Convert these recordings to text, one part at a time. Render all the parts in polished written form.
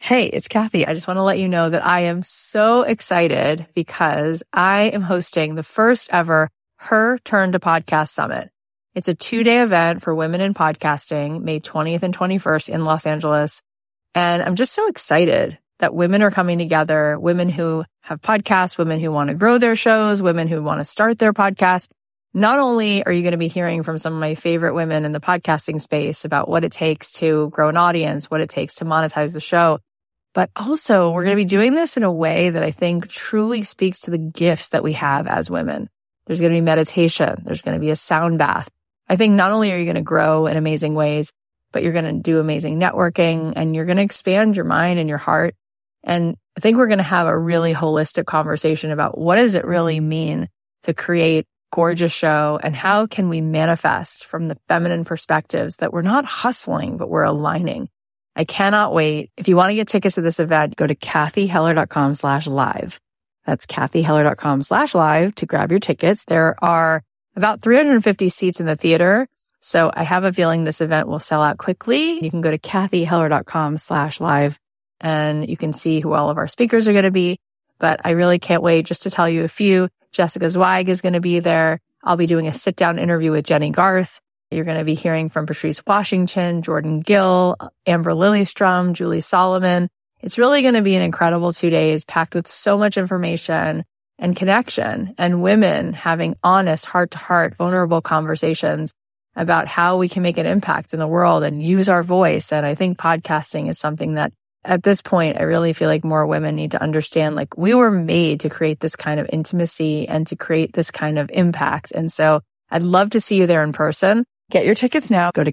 Hey, it's Kathy. I just want to let you know that I am so excited because I am hosting the first ever Her Turn to Podcast Summit. It's a 2-day event for women in podcasting, May 20th and 21st in Los Angeles. And I'm just so excited that women are coming together, women who have podcasts, women who want to grow their shows, women who want to start their podcast. Not only are you going to be hearing from some of my favorite women in the podcasting space about what it takes to grow an audience, what it takes to monetize the show, but also we're going to be doing this in a way that I think truly speaks to the gifts that we have as women. There's going to be meditation. There's going to be a sound bath. I think not only are you going to grow in amazing ways, but you're going to do amazing networking and you're going to expand your mind and your heart. And I think we're going to have a really holistic conversation about what does it really mean to create a gorgeous show and how can we manifest from the feminine perspectives that we're not hustling, but we're aligning. I cannot wait. If you want to get tickets to this event, go to kathyheller.com/live. That's kathyheller.com/live to grab your tickets. There are about 350 seats in the theater. So I have a feeling this event will sell out quickly. You can go to kathyheller.com/live and you can see who all of our speakers are going to be. But I really can't wait just to tell you a few. Jessica Zweig is going to be there. I'll be doing a sit-down interview with Jenny Garth. You're going to be hearing from Patrice Washington, Jordan Gill, Amber Lillystrom, Julie Solomon. It's really going to be an incredible 2 days packed with so much information and connection and women having honest, heart-to-heart, vulnerable conversations about how we can make an impact in the world and use our voice. And I think podcasting is something that at this point, I really feel like more women need to understand, like we were made to create this kind of intimacy and to create this kind of impact. And so I'd love to see you there in person. Get your tickets now. Go to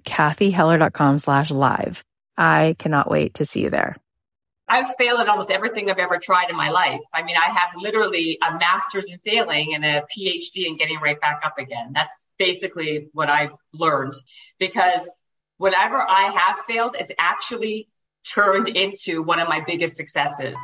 kathyheller.com/live. I cannot wait to see you there. I've failed at almost everything I've ever tried in my life. I mean, I have literally a master's in failing and a PhD in getting right back up again. That's basically what I've learned, because whenever I have failed, it's actually turned into one of my biggest successes.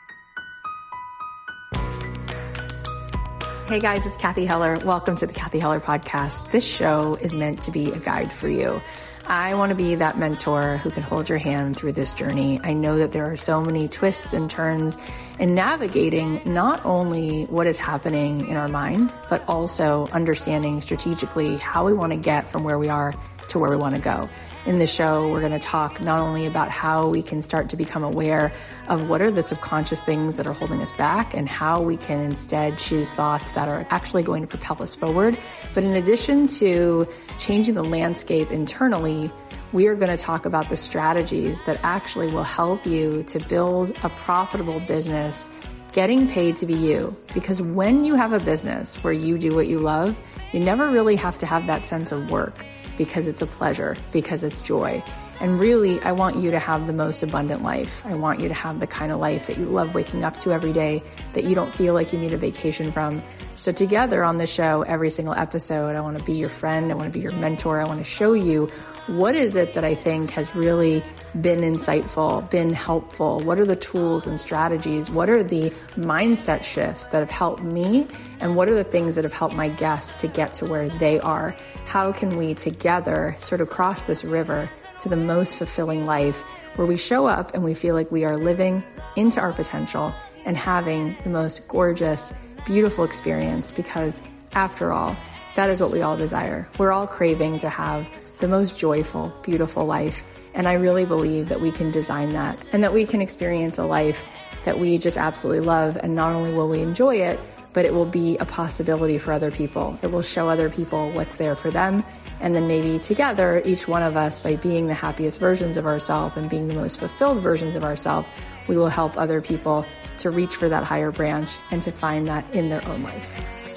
Hey guys, it's Kathy Heller. Welcome to the Kathy Heller Podcast. This show is meant to be a guide for you. I want to be that mentor who can hold your hand through this journey. I know that there are so many twists and turns in navigating not only what is happening in our mind, but also understanding strategically how we want to get from where we are to where we want to go. In this show, we're going to talk not only about how we can start to become aware of what are the subconscious things that are holding us back and how we can instead choose thoughts that are actually going to propel us forward. But in addition to changing the landscape internally, we are going to talk about the strategies that actually will help you to build a profitable business, getting paid to be you. Because when you have a business where you do what you love, you never really have to have that sense of work, because it's a pleasure, because it's joy. And really, I want you to have the most abundant life. I want you to have the kind of life that you love waking up to every day, that you don't feel like you need a vacation from. So together on this show, every single episode, I want to be your friend. I want to be your mentor. I want to show you what is it that I think has really been insightful, been helpful? What are the tools and strategies? What are the mindset shifts that have helped me? And what are the things that have helped my guests to get to where they are? How can we together sort of cross this river to the most fulfilling life where we show up and we feel like we are living into our potential and having the most gorgeous, beautiful experience? Because after all, that is what we all desire. We're all craving to have the most joyful, beautiful life. And I really believe that we can design that and that we can experience a life that we just absolutely love. And not only will we enjoy it, but it will be a possibility for other people. It will show other people what's there for them. And then maybe together, each one of us, by being the happiest versions of ourselves and being the most fulfilled versions of ourselves, we will help other people to reach for that higher branch and to find that in their own life.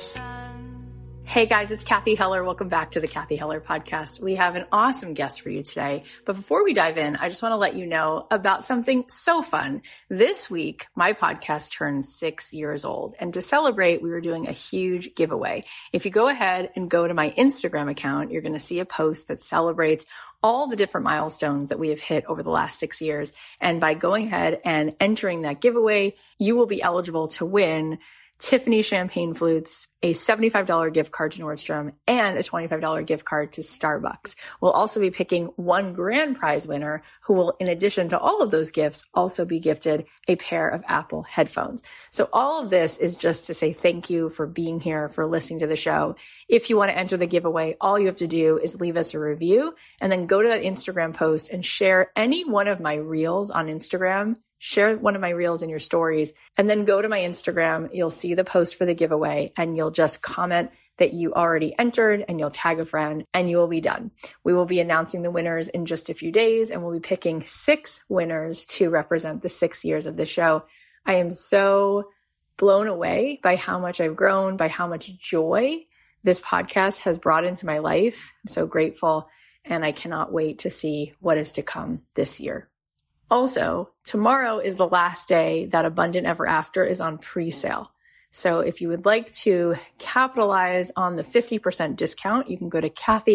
Hey guys, it's Kathy Heller. Welcome back to the Kathy Heller Podcast. We have an awesome guest for you today. But before we dive in, I just want to let you know about something so fun. This week, my podcast turns 6 years old. And to celebrate, we were doing a huge giveaway. If you go ahead and go to my Instagram account, you're going to see a post that celebrates all the different milestones that we have hit over the last 6 years. And by going ahead and entering that giveaway, you will be eligible to win Tiffany champagne flutes, a $75 gift card to Nordstrom, and a $25 gift card to Starbucks. We'll also be picking one grand prize winner who will, in addition to all of those gifts, also be gifted a pair of Apple headphones. So all of this is just to say thank you for being here, for listening to the show. If you want to enter the giveaway, all you have to do is leave us a review and then go to that Instagram post and share any one of my reels on Instagram. Share one of my reels in your stories and then go to my Instagram. You'll see the post for the giveaway and you'll just comment that you already entered and you'll tag a friend and you will be done. We will be announcing the winners in just a few days and we'll be picking 6 winners to represent the 6 years of the show. I am so blown away by how much I've grown, by how much joy this podcast has brought into my life. I'm so grateful and I cannot wait to see what is to come this year. Also, tomorrow is the last day that Abundant Ever After is on pre-sale. So if you would like to capitalize on the 50% discount, you can go to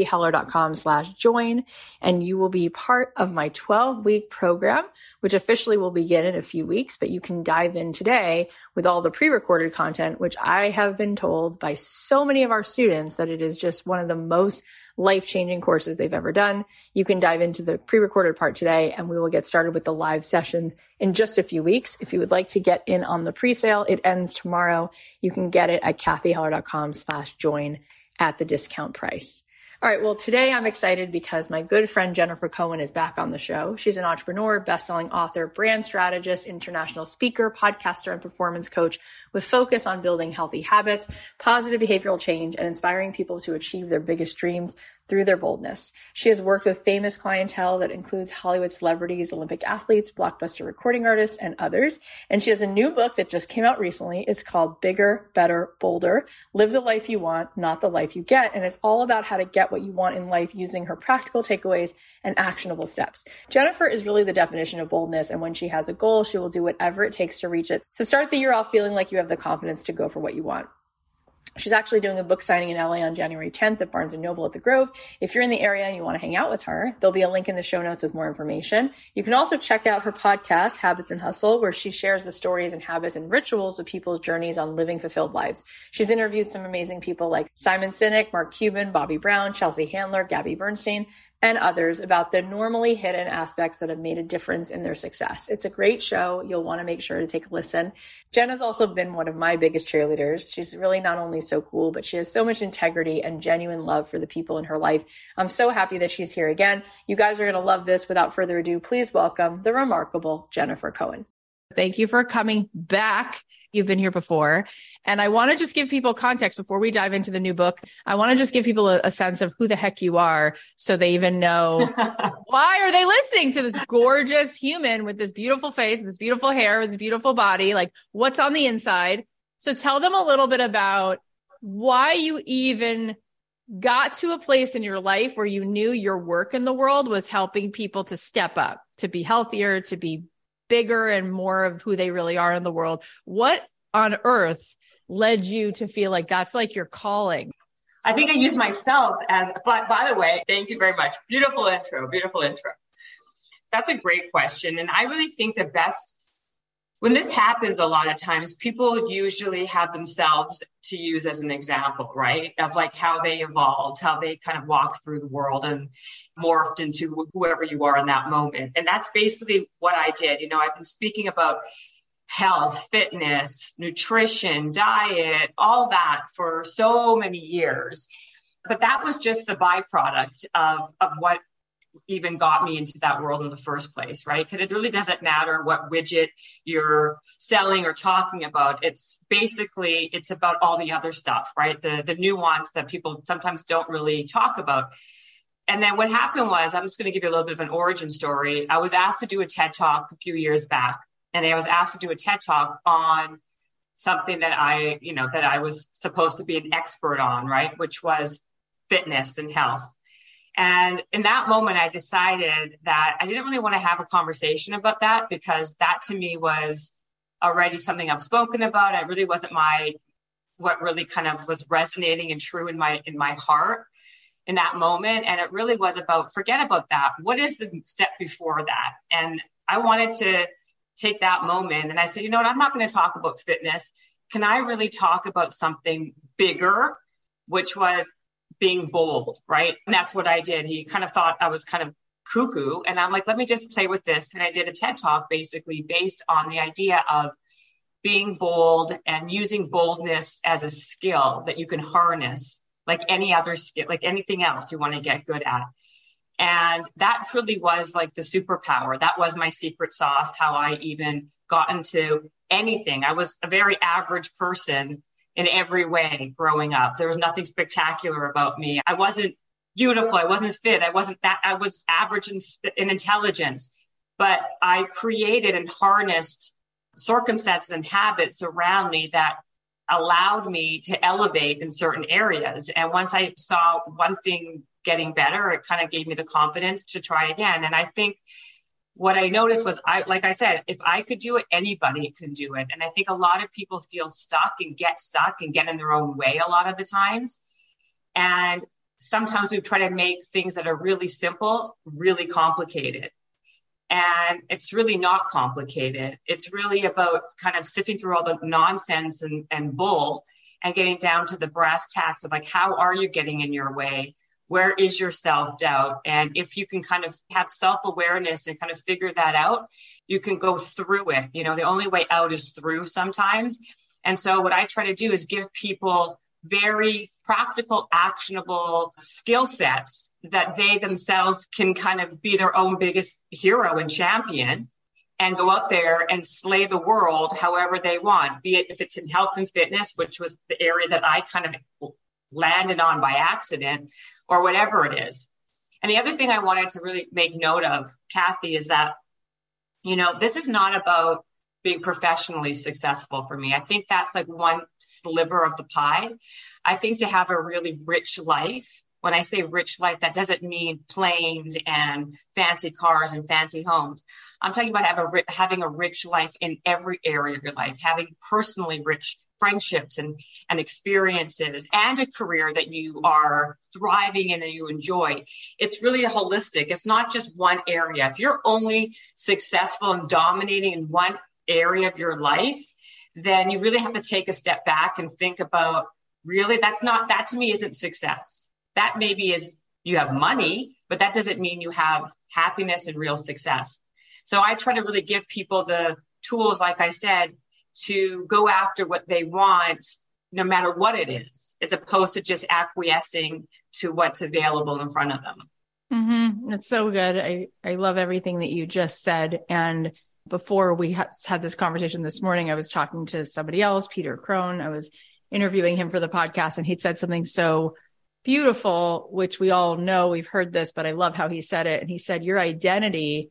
kathyheller.com/join and you will be part of my 12-week program, which officially will begin in a few weeks, but you can dive in today with all the pre-recorded content, which I have been told by so many of our students that it is just one of the most life-changing courses they've ever done. You can dive into the pre-recorded part today and we will get started with the live sessions in just a few weeks. If you would like to get in on the pre-sale, it ends tomorrow. You can get it at kathyheller.com/join at the discount price. All right. Well, today I'm excited because my good friend Jennifer Cohen is back on the show. She's an entrepreneur, best-selling author, brand strategist, international speaker, podcaster, and performance coach with focus on building healthy habits, positive behavioral change, and inspiring people to achieve their biggest dreams through their boldness. She has worked with famous clientele that includes Hollywood celebrities, Olympic athletes, blockbuster recording artists, and others. And she has a new book that just came out recently. It's called Bigger, Better, Bolder. Live the life you want, not the life you get. And it's all about how to get what you want in life using her practical takeaways and actionable steps. Jennifer is really the definition of boldness. And when she has a goal, she will do whatever it takes to reach it. So start the year off feeling like you have the confidence to go for what you want. She's actually doing a book signing in LA on January 10th at Barnes & Noble at the Grove. If you're in the area and you want to hang out with her, there'll be a link in the show notes with more information. You can also check out her podcast, Habits and Hustle, where she shares the stories and habits and rituals of people's journeys on living fulfilled lives. She's interviewed some amazing people like Simon Sinek, Mark Cuban, Bobby Brown, Chelsea Handler, Gabby Bernstein, and others about the normally hidden aspects that have made a difference in their success. It's a great show. You'll want to make sure to take a listen. Jen has also been one of my biggest cheerleaders. She's really not only so cool, but she has so much integrity and genuine love for the people in her life. I'm so happy that she's here again. You guys are going to love this. Without further ado, please welcome the remarkable Jennifer Cohen. Thank you for coming back. You've been here before. And I want to just give people context before we dive into the new book. I want to just give people a sense of who the heck you are so they even know why are they listening to this gorgeous human with this beautiful face, this beautiful hair, this beautiful body, like what's on the inside. So tell them a little bit about why you even got to a place in your life where you knew your work in the world was helping people to step up, to be healthier, to be bigger and more of who they really are in the world. What on earth led you to feel like that's like your calling? I think I use myself as, but by the way, thank you very much. Beautiful intro. That's a great question. And I really think the best, when this happens a lot of times, people usually have themselves to use as an example, right? Of like how they evolved, how they kind of walked through the world and morphed into whoever you are in that moment. And that's basically what I did. You know, I've been speaking about health, fitness, nutrition, diet, all that for so many years. But that was just the byproduct of what even got me into that world in the first place, right? Because it really doesn't matter what widget you're selling or talking about. It's about all the other stuff, right? The nuance that people sometimes don't really talk about. And then what happened was, I'm just going to give you a little bit of an origin story. I was asked to do a TED Talk a few years back, and I was asked to do a TED Talk on something that I was supposed to be an expert on, right? Which was fitness and health. And in that moment, I decided that I didn't really want to have a conversation about that because that to me was already something I've spoken about. It really wasn't what really kind of was resonating and true in my heart in that moment. And it really was about, forget about that. What is the step before that? And I wanted to take that moment and I said, you know what, I'm not going to talk about fitness. can I really talk about something bigger, which was being bold, right? And that's what I did. He kind of thought I was kind of cuckoo. And I'm like, let me just play with this. And I did a TED Talk basically based on the idea of being bold and using boldness as a skill that you can harness like any other skill, like anything else you want to get good at. And that really was like the superpower. That was my secret sauce, how I even got into anything. I was a very average person in every way growing up. There was nothing spectacular about me. I wasn't beautiful. I wasn't fit. I was average in intelligence, but I created and harnessed circumstances and habits around me that allowed me to elevate in certain areas. And once I saw one thing getting better, it kind of gave me the confidence to try again. And I think what I noticed was, like I said, if I could do it, anybody could do it. And I think a lot of people feel stuck and get in their own way a lot of the times. And sometimes we try to make things that are really simple, really complicated. And it's really not complicated. It's really about kind of sifting through all the nonsense and bull and getting down to the brass tacks of like, how are you getting in your way? Where is your self-doubt? And if you can kind of have self-awareness and kind of figure that out, you can go through it. You know, the only way out is through sometimes. And so what I try to do is give people very practical, actionable skill sets that they themselves can kind of be their own biggest hero and champion and go out there and slay the world however they want, be it if it's in health and fitness, which was the area that I kind of landed on by accident, or whatever it is. And the other thing I wanted to really make note of, Kathy, is that, you know, this is not about being professionally successful for me. I think that's like one sliver of the pie. I think to have a really rich life, when I say rich life, that doesn't mean planes and fancy cars and fancy homes. I'm talking about having a rich life in every area of your life, having personally rich friendships and experiences and a career that you are thriving in and you enjoy. It's really a holistic. It's not just one area. If you're only successful and dominating in one area of your life, then you really have to take a step back and think about, really, that to me isn't success. That maybe is, you have money, but that doesn't mean you have happiness and real success. So I try to really give people the tools, like I said, to go after what they want, no matter what it is, as opposed to just acquiescing to what's available in front of them. Mm-hmm. That's so good. I love everything that you just said. And before we had this conversation this morning, I was talking to somebody else, Peter Crone. I was interviewing him for the podcast, and he'd said something so beautiful, which we all know, we've heard this, but I love how he said it. And he said, your identity,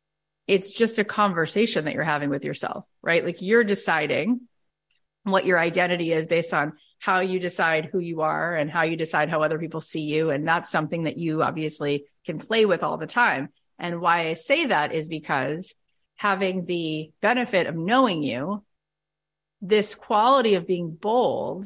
it's just a conversation that you're having with yourself, right? Like you're deciding what your identity is based on how you decide who you are and how you decide how other people see you. And that's something that you obviously can play with all the time. And why I say that is because having the benefit of knowing you, this quality of being bold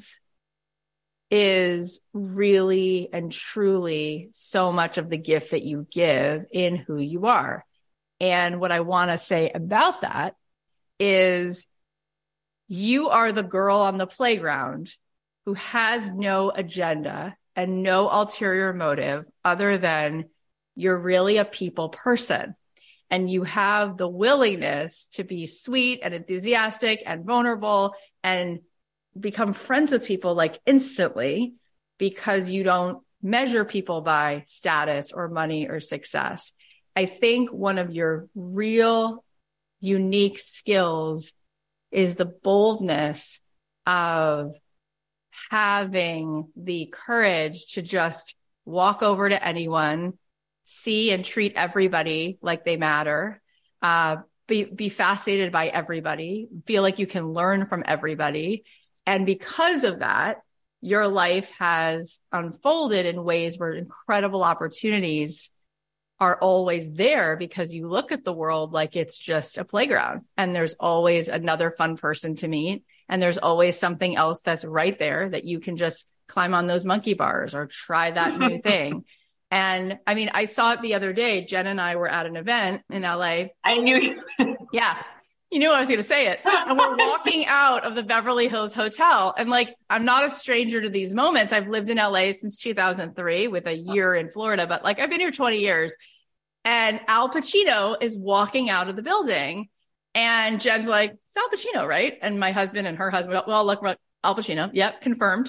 is really and truly so much of the gift that you give in who you are. And what I want to say about that is you are the girl on the playground who has no agenda and no ulterior motive other than you're really a people person. And you have the willingness to be sweet and enthusiastic and vulnerable and become friends with people like instantly, because you don't measure people by status or money or success. I think one of your real unique skills is the boldness of having the courage to just walk over to anyone, see and treat everybody like they matter, be fascinated by everybody, feel like you can learn from everybody. And because of that, your life has unfolded in ways where incredible opportunities are always there, because you look at the world like it's just a playground and there's always another fun person to meet. And there's always something else that's right there that you can just climb on those monkey bars or try that new thing. And I mean, I saw it the other day. Jen and I were at an event in LA. I knew you. Yeah. You knew I was going to say it. And we're walking out of the Beverly Hills Hotel. And like, I'm not a stranger to these moments. I've lived in LA since 2003 with a year in Florida, but like I've been here 20 years. And Al Pacino is walking out of the building. And Jen's like, it's Al Pacino, right? And my husband and her husband, well, look, Al Pacino. Yep, confirmed.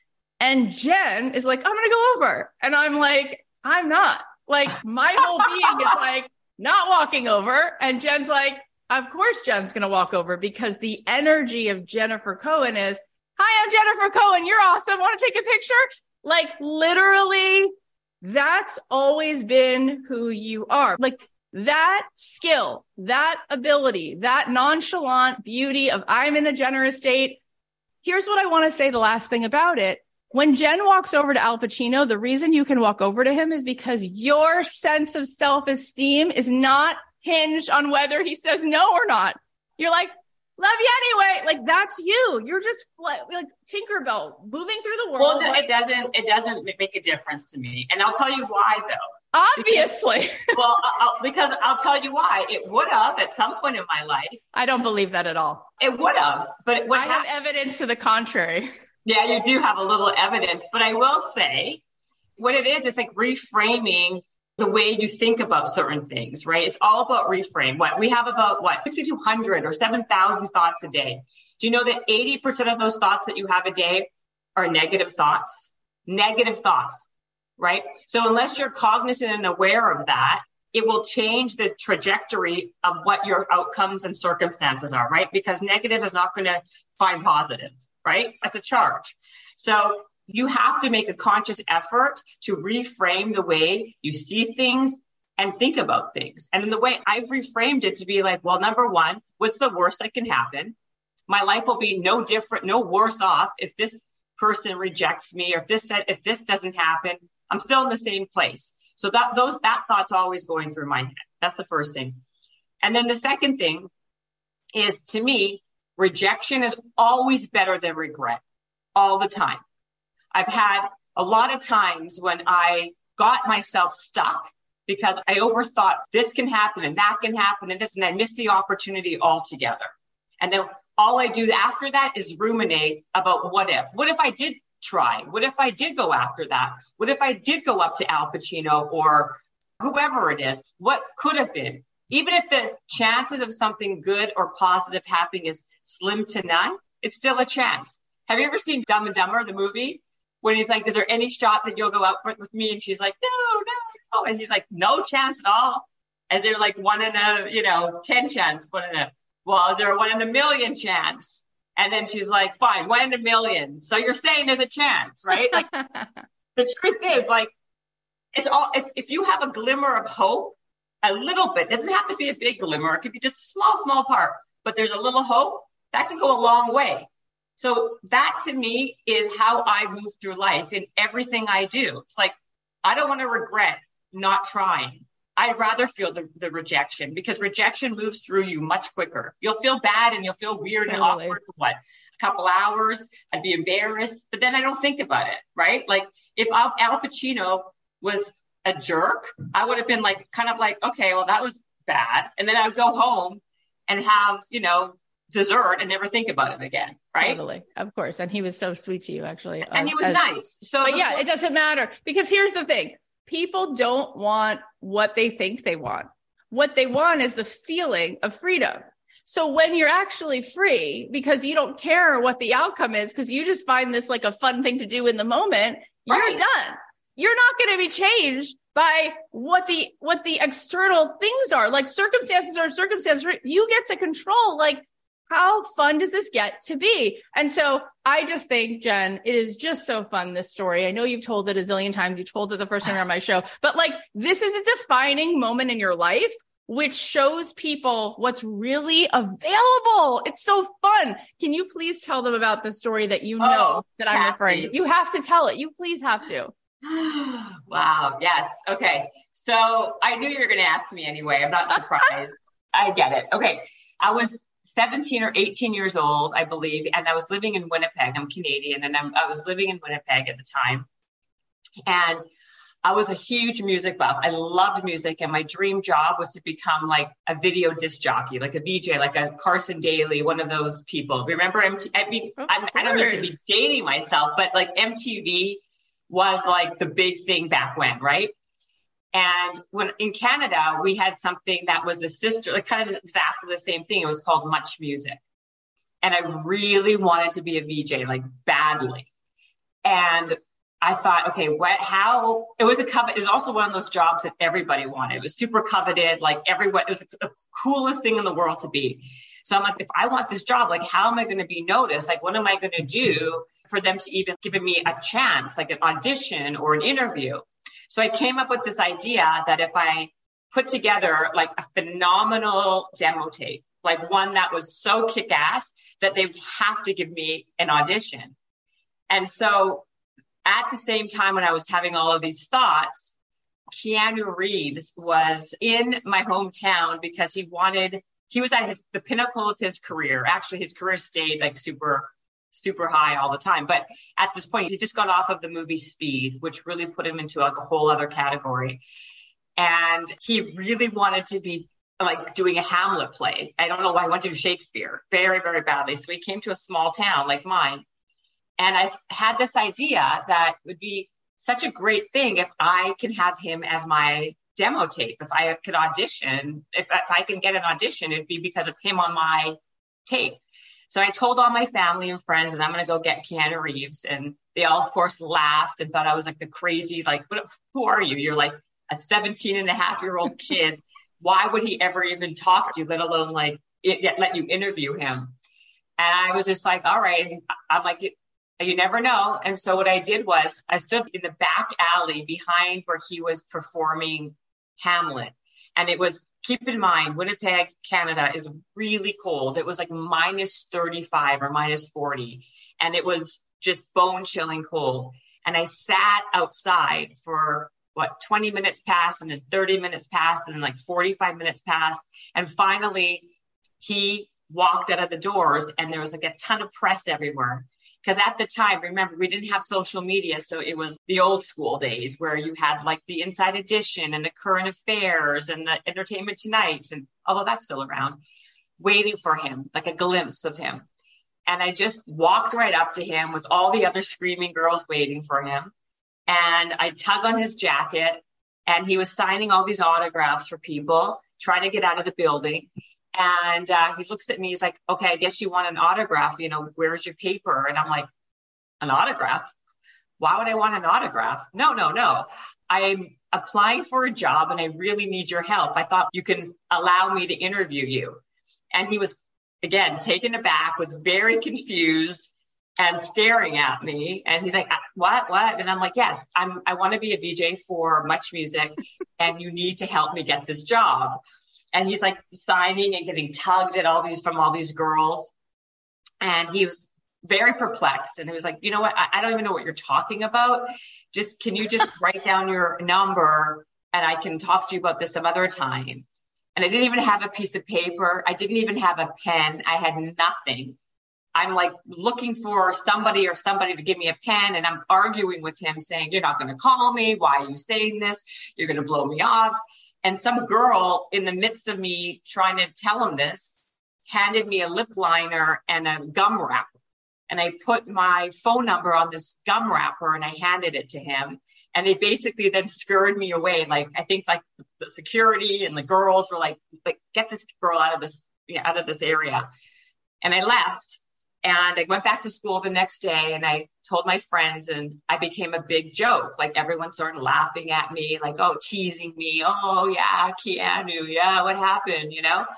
And Jen is like, I'm going to go over. And I'm like, I'm not. Like, my whole being is like, not walking over. And Jen's like, of course Jen's going to walk over, because the energy of Jennifer Cohen is, hi, I'm Jennifer Cohen. You're awesome. Want to take a picture? Like, literally, that's always been who you are. Like, that skill, that ability, that nonchalant beauty of I'm in a generous state. Here's what I want to say, the last thing about it. When Jen walks over to Al Pacino, the reason you can walk over to him is because your sense of self-esteem is not hinged on whether he says no or not. You're like, love you anyway. Like, that's you. You're just like Tinkerbell moving through the world. Well, like, it doesn't make a difference to me. And I'll tell you why, though. Obviously. Because I'll tell you why. It would have at some point in my life. I don't believe that at all. It would have. But I have evidence to the contrary. Yeah, you do have a little evidence. But I will say what it is, it's like reframing the way you think about certain things, right? It's all about reframe. We have about 6,200 or 7,000 thoughts a day. Do you know that 80% of those thoughts that you have a day are negative thoughts? Negative thoughts, right? So unless you're cognizant and aware of that, it will change the trajectory of what your outcomes and circumstances are, right? Because negative is not going to find positive, right? That's a charge. So you have to make a conscious effort to reframe the way you see things and think about things. And in the way I've reframed it to be like, well, number one, what's the worst that can happen? My life will be no different, no worse off if this person rejects me, or if this doesn't happen, I'm still in the same place. So that thought's always going through my head. That's the first thing. And then the second thing is, to me, rejection is always better than regret, all the time. I've had a lot of times when I got myself stuck because I overthought this can happen and that can happen and this, and I missed the opportunity altogether. And then all I do after that is ruminate about what if. What if I did try? What if I did go after that? What if I did go up to Al Pacino or whoever it is? What could have been? Even if the chances of something good or positive happening is slim to none, it's still a chance. Have you ever seen Dumb and Dumber, the movie? When he's like, is there any shot that you'll go out with me? And she's like, no. And he's like, no chance at all. Is there like 1 in a, 10 chance? Is there a 1 in a million chance? And then she's like, fine, 1 in a million. So you're saying there's a chance, right? Like, the truth is, like, if you have a glimmer of hope, a little bit, doesn't have to be a big glimmer. It could be just a small part, but there's a little hope that can go a long way. So that to me is how I move through life in everything I do. It's like, I don't want to regret not trying. I'd rather feel the rejection, because rejection moves through you much quicker. You'll feel bad and you'll feel weird and awkward for a couple hours. I'd be embarrassed, but then I don't think about it, right? Like if Al Pacino was a jerk, I would have been like, kind of like, okay, well, that was bad. And then I would go home and have, dessert and never think about it again, right? Totally, of course. And he was so sweet to you, actually. And he was nice. So, but yeah, it doesn't matter, because here's the thing. People don't want what they think they want. What they want is the feeling of freedom. So when you're actually free, because you don't care what the outcome is, because you just find this like a fun thing to do in the moment, right, you're done. You're not going to be changed by what the external things are. Like circumstances are circumstances. You get to control, like, how fun does this get to be? And so I just think, Jen, it is just so fun, this story. I know you've told it a zillion times. You told it the first time you're on my show, but like, this is a defining moment in your life, which shows people what's really available. It's so fun. Can you please tell them about the story that that I'm referring to? You have to tell it. You please have to. Wow. Yes. Okay. So I knew you were going to ask me anyway. I'm not surprised. I get it. Okay. I was 17 or 18 years old, I believe. And I was living in Winnipeg. I'm Canadian. And I was living in Winnipeg at the time. And I was a huge music buff. I loved music, and my dream job was to become like a video disc jockey, like a VJ, like a Carson Daly, one of those people. Remember MTV? I don't need to be dating myself, but like MTV was like the big thing back when, right? And when in Canada, we had something that was the sister, like kind of exactly the same thing. It was called Much Music. And I really wanted to be a VJ, like badly. And I thought, okay, it was it was also one of those jobs that everybody wanted. It was super coveted, like everyone, it was the coolest thing in the world to be. So I'm like, if I want this job, like, how am I going to be noticed? Like, what am I going to do for them to even give me a chance, like an audition or an interview? So I came up with this idea that if I put together like a phenomenal demo tape, like one that was so kick-ass that they would have to give me an audition. And so at the same time when I was having all of these thoughts, Keanu Reeves was in my hometown because he was at the pinnacle of his career. Actually, his career stayed like super high all the time. But at this point, he just got off of the movie Speed, which really put him into like a whole other category. And he really wanted to be like doing a Hamlet play. I don't know why he wanted to do Shakespeare very, very badly. So he came to a small town like mine. And I had this idea that it would be such a great thing if I can have him as my demo tape. If I could audition, if I can get an audition, it'd be because of him on my tape. So I told all my family and friends, and I'm going to go get Keanu Reeves. And they all, of course, laughed and thought I was like the crazy, like, who are you? You're like a 17-and-a-half-year-old kid. Why would he ever even talk to you, let alone like let you interview him? And I was just like, all right. I'm like, you never know. And so what I did was I stood in the back alley behind where he was performing Hamlet. And it was, keep in mind, Winnipeg, Canada is really cold. It was like minus 35 or minus 40. And it was just bone chilling cold. And I sat outside for 20 minutes passed, and then 30 minutes passed, and then like 45 minutes passed. And finally he walked out of the doors, and there was like a ton of press everywhere. Because at the time, remember, we didn't have social media. So it was the old school days where you had like the Inside Edition and the Current Affairs and the Entertainment Tonights, and although that's still around, waiting for him, like a glimpse of him. And I just walked right up to him with all the other screaming girls waiting for him. And I tug on his jacket, and he was signing all these autographs for people, trying to get out of the building. And he looks at me, he's like, okay, I guess you want an autograph, where's your paper? And I'm like, an autograph? Why would I want an autograph? No. I'm applying for a job and I really need your help. I thought you can allow me to interview you. And he was, again, taken aback, was very confused and staring at me. And he's like, what? And I'm like, yes, I want to be a VJ for Much Music and you need to help me get this job. And he's like signing and getting tugged at from all these girls. And he was very perplexed. And he was like, you know what? I don't even know what you're talking about. Can you just write down your number and I can talk to you about this some other time? And I didn't even have a piece of paper. I didn't even have a pen. I had nothing. I'm like looking for somebody to give me a pen. And I'm arguing with him saying, you're not going to call me. Why are you saying this? You're going to blow me off. And some girl in the midst of me trying to tell him this handed me a lip liner and a gum wrapper. And I put my phone number on this gum wrapper and I handed it to him. And they basically then scurried me away. Like, I think like the security and the girls were like, get this girl out of this area. And I left. And I went back to school the next day and I told my friends and I became a big joke. Like everyone started laughing at me, like, oh, teasing me. Oh, yeah, Keanu. Yeah, what happened?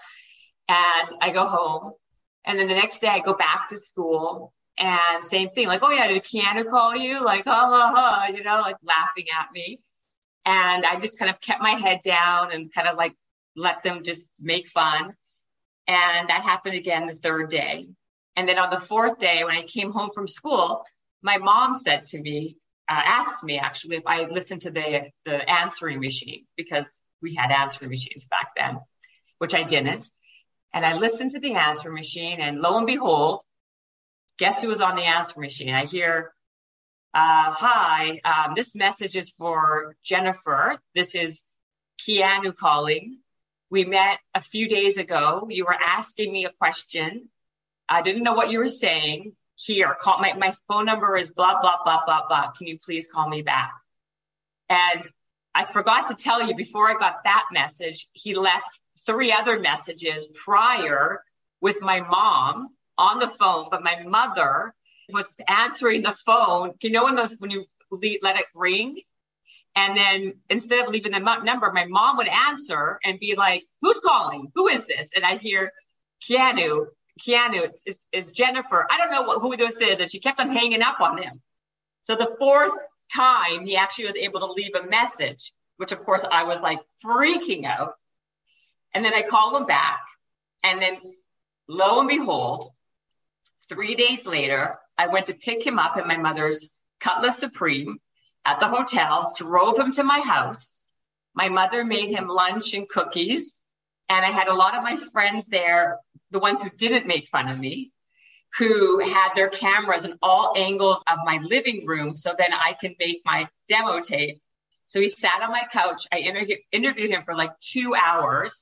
And I go home. And then the next day I go back to school and same thing. Like, oh, yeah, did Keanu call you? Like, like laughing at me. And I just kind of kept my head down and kind of like let them just make fun. And that happened again the third day. And then on the fourth day, when I came home from school, my mom said to me, asked me actually if I listened to the answering machine, because we had answering machines back then, which I didn't. And I listened to the answering machine and lo and behold, guess who was on the answering machine? I hear Hi, this message is for Jennifer. This is Keanu calling. We met a few days ago. You were asking me a question. I didn't know what you were saying. Here, call my phone number is blah, blah, blah, blah, blah. Can you please call me back? And I forgot to tell you, before I got that message, he left 3 other messages prior with my mom on the phone, but my mother was answering the phone. You know, when you let it ring, and then instead of leaving the number, my mom would answer and be like, "Who's calling? Who is this?" And I hear Keanu, it's Jennifer. I don't know who this is. And she kept on hanging up on him. So the 4th time, he actually was able to leave a message, which of course I was like freaking out. And then I called him back. And then lo and behold, 3 days later, I went to pick him up in my mother's Cutlass Supreme at the hotel, drove him to my house. My mother made him lunch and cookies. And I had a lot of my friends there, the ones who didn't make fun of me, who had their cameras in all angles of my living room so then I can make my demo tape. So he sat on my couch. I interviewed him for like 2 hours,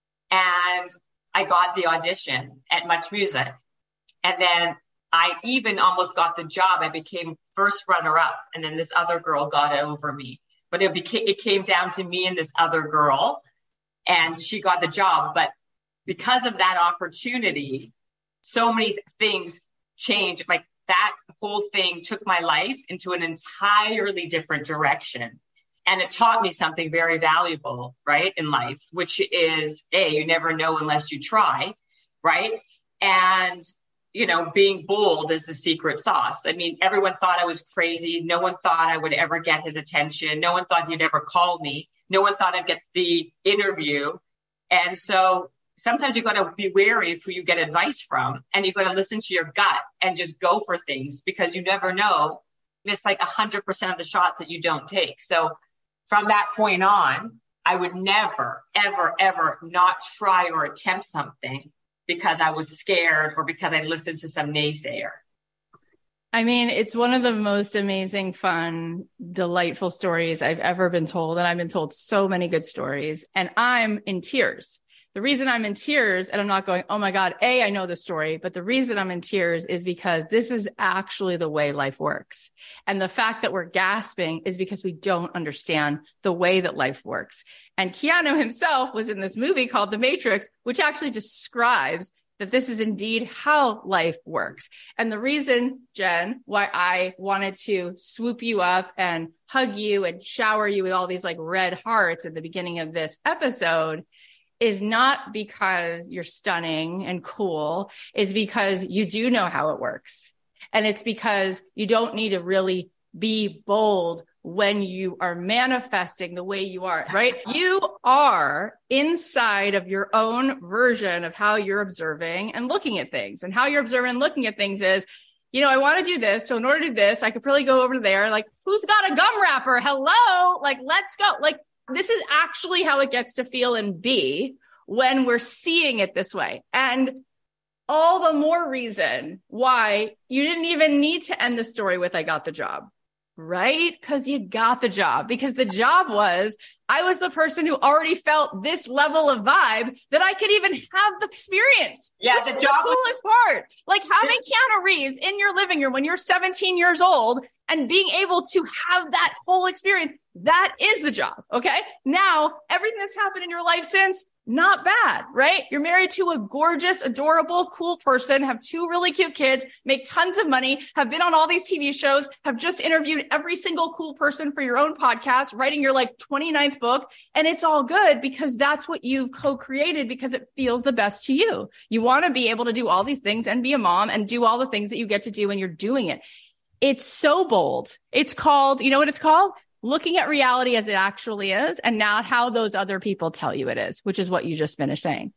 and I got the audition at Much Music. And then I even almost got the job. I became first runner-up, and then this other girl got it over me. But it came down to me and this other girl, and she got the job. But because of that opportunity, so many things changed. Like that whole thing took my life into an entirely different direction. And it taught me something very valuable, right, in life, which is, you never know unless you try, right? And, you know, being bold is the secret sauce. I mean, everyone thought I was crazy. No one thought I would ever get his attention. No one thought he'd ever call me. No one thought I'd get the interview. And so sometimes you got to be wary of who you get advice from, and you got to listen to your gut and just go for things, because you never know. Miss like 100% of the shots that you don't take. So from that point on, I would never, ever, ever not try or attempt something because I was scared or because I listened to some naysayer. I mean, it's one of the most amazing, fun, delightful stories I've ever been told. And I've been told so many good stories, and I'm in tears. The reason I'm in tears, and I'm not going, oh my God, I know the story, but the reason I'm in tears is because this is actually the way life works. And the fact that we're gasping is because we don't understand the way that life works. And Keanu himself was in this movie called The Matrix, which actually describes that this is indeed how life works. And the reason, Jen, why I wanted to swoop you up and hug you and shower you with all these like red hearts at the beginning of this episode is not because you're stunning and cool, is because you do know how it works. And it's because you don't need to really be bold when you are manifesting the way you are, right? You are inside of your own version of how you're observing and looking at things. And how you're observing and looking at things is, you know, I want to do this. So in order to do this, I could probably go over there. Like, who's got a gum wrapper? Hello? Like, let's go. Like, this is actually how it gets to feel and be when we're seeing it this way. And all the more reason why you didn't even need to end the story with, I got the job, right? Because you got the job, because the job was, I was the person who already felt this level of vibe that I could even have the experience. Yeah, the job the coolest part. Like having Keanu Reeves in your living room when you're 17 years old and being able to have that whole experience, that is the job. Okay. Now, everything that's happened in your life since, not bad, right? You're married to a gorgeous, adorable, cool person, have 2 really cute kids, make tons of money, have been on all these TV shows, have just interviewed every single cool person for your own podcast, writing your like 29th book. And it's all good because that's what you've co-created because it feels the best to you. You want to be able to do all these things and be a mom and do all the things that you get to do when you're doing it. It's so bold. It's called, you know what it's called? Looking at reality as it actually is and not how those other people tell you it is, which is what you just finished saying.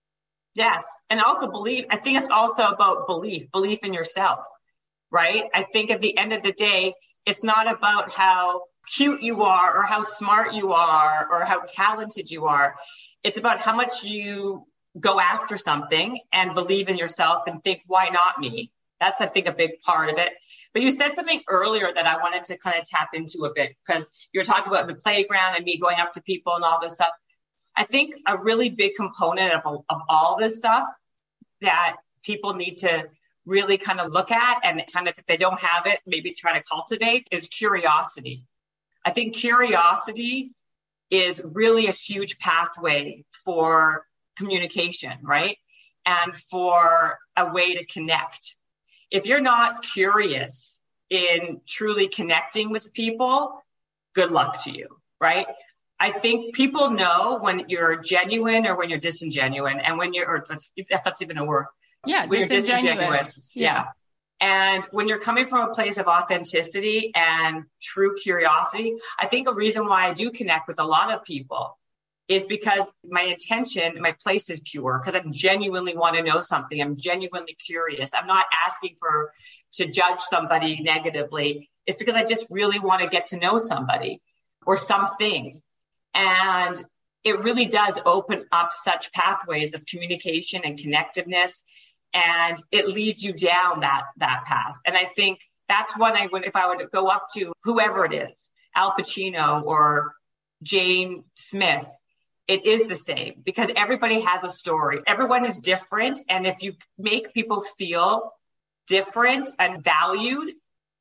Yes. And also I think it's also about belief in yourself, right? I think at the end of the day, it's not about how cute you are or how smart you are or how talented you are. It's about how much you go after something and believe in yourself and think, why not me? That's, I think, a big part of it. But you said something earlier that I wanted to kind of tap into a bit, because you're talking about the playground and me going up to people and all this stuff. I think a really big component of all this stuff that people need to really kind of look at, and kind of, if they don't have it, maybe try to cultivate, is curiosity. I think curiosity is really a huge pathway for communication, right? And for a way to connect. If you're not curious in truly connecting with people, good luck to you, right? I think people know when you're genuine or when you're disingenuous, and when you're, or if that's even a word. Yeah, when you're disingenuous. Yeah. And when you're coming from a place of authenticity and true curiosity, I think a reason why I do connect with a lot of people is because my intention, my place is pure, because I genuinely want to know something. I'm genuinely curious. I'm not asking to judge somebody negatively. It's because I just really want to get to know somebody or something. And it really does open up such pathways of communication and connectiveness. And it leads you down that path. And I think that's when if I would go up to whoever it is, Al Pacino or Jane Smith, it is the same, because everybody has a story. Everyone is different. And if you make people feel different and valued,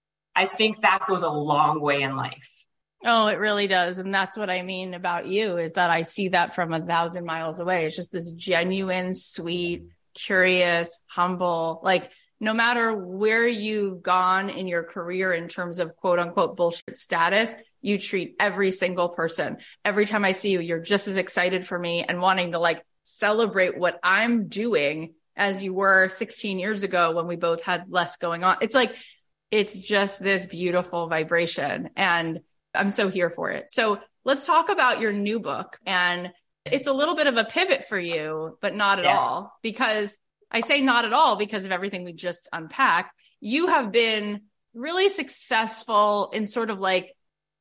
I think that goes a long way in life. Oh, it really does. And that's what I mean about you, is that I see that from 1,000 miles away. It's just this genuine, sweet, curious, humble, like no matter where you've gone in your career in terms of quote unquote bullshit status, you treat every single person. Every time I see you, you're just as excited for me and wanting to like celebrate what I'm doing as you were 16 years ago when we both had less going on. It's like, it's just this beautiful vibration, and I'm so here for it. So let's talk about your new book. And it's a little bit of a pivot for you, but not at all, because I say not at all because of everything we just unpacked. You have been really successful in sort of like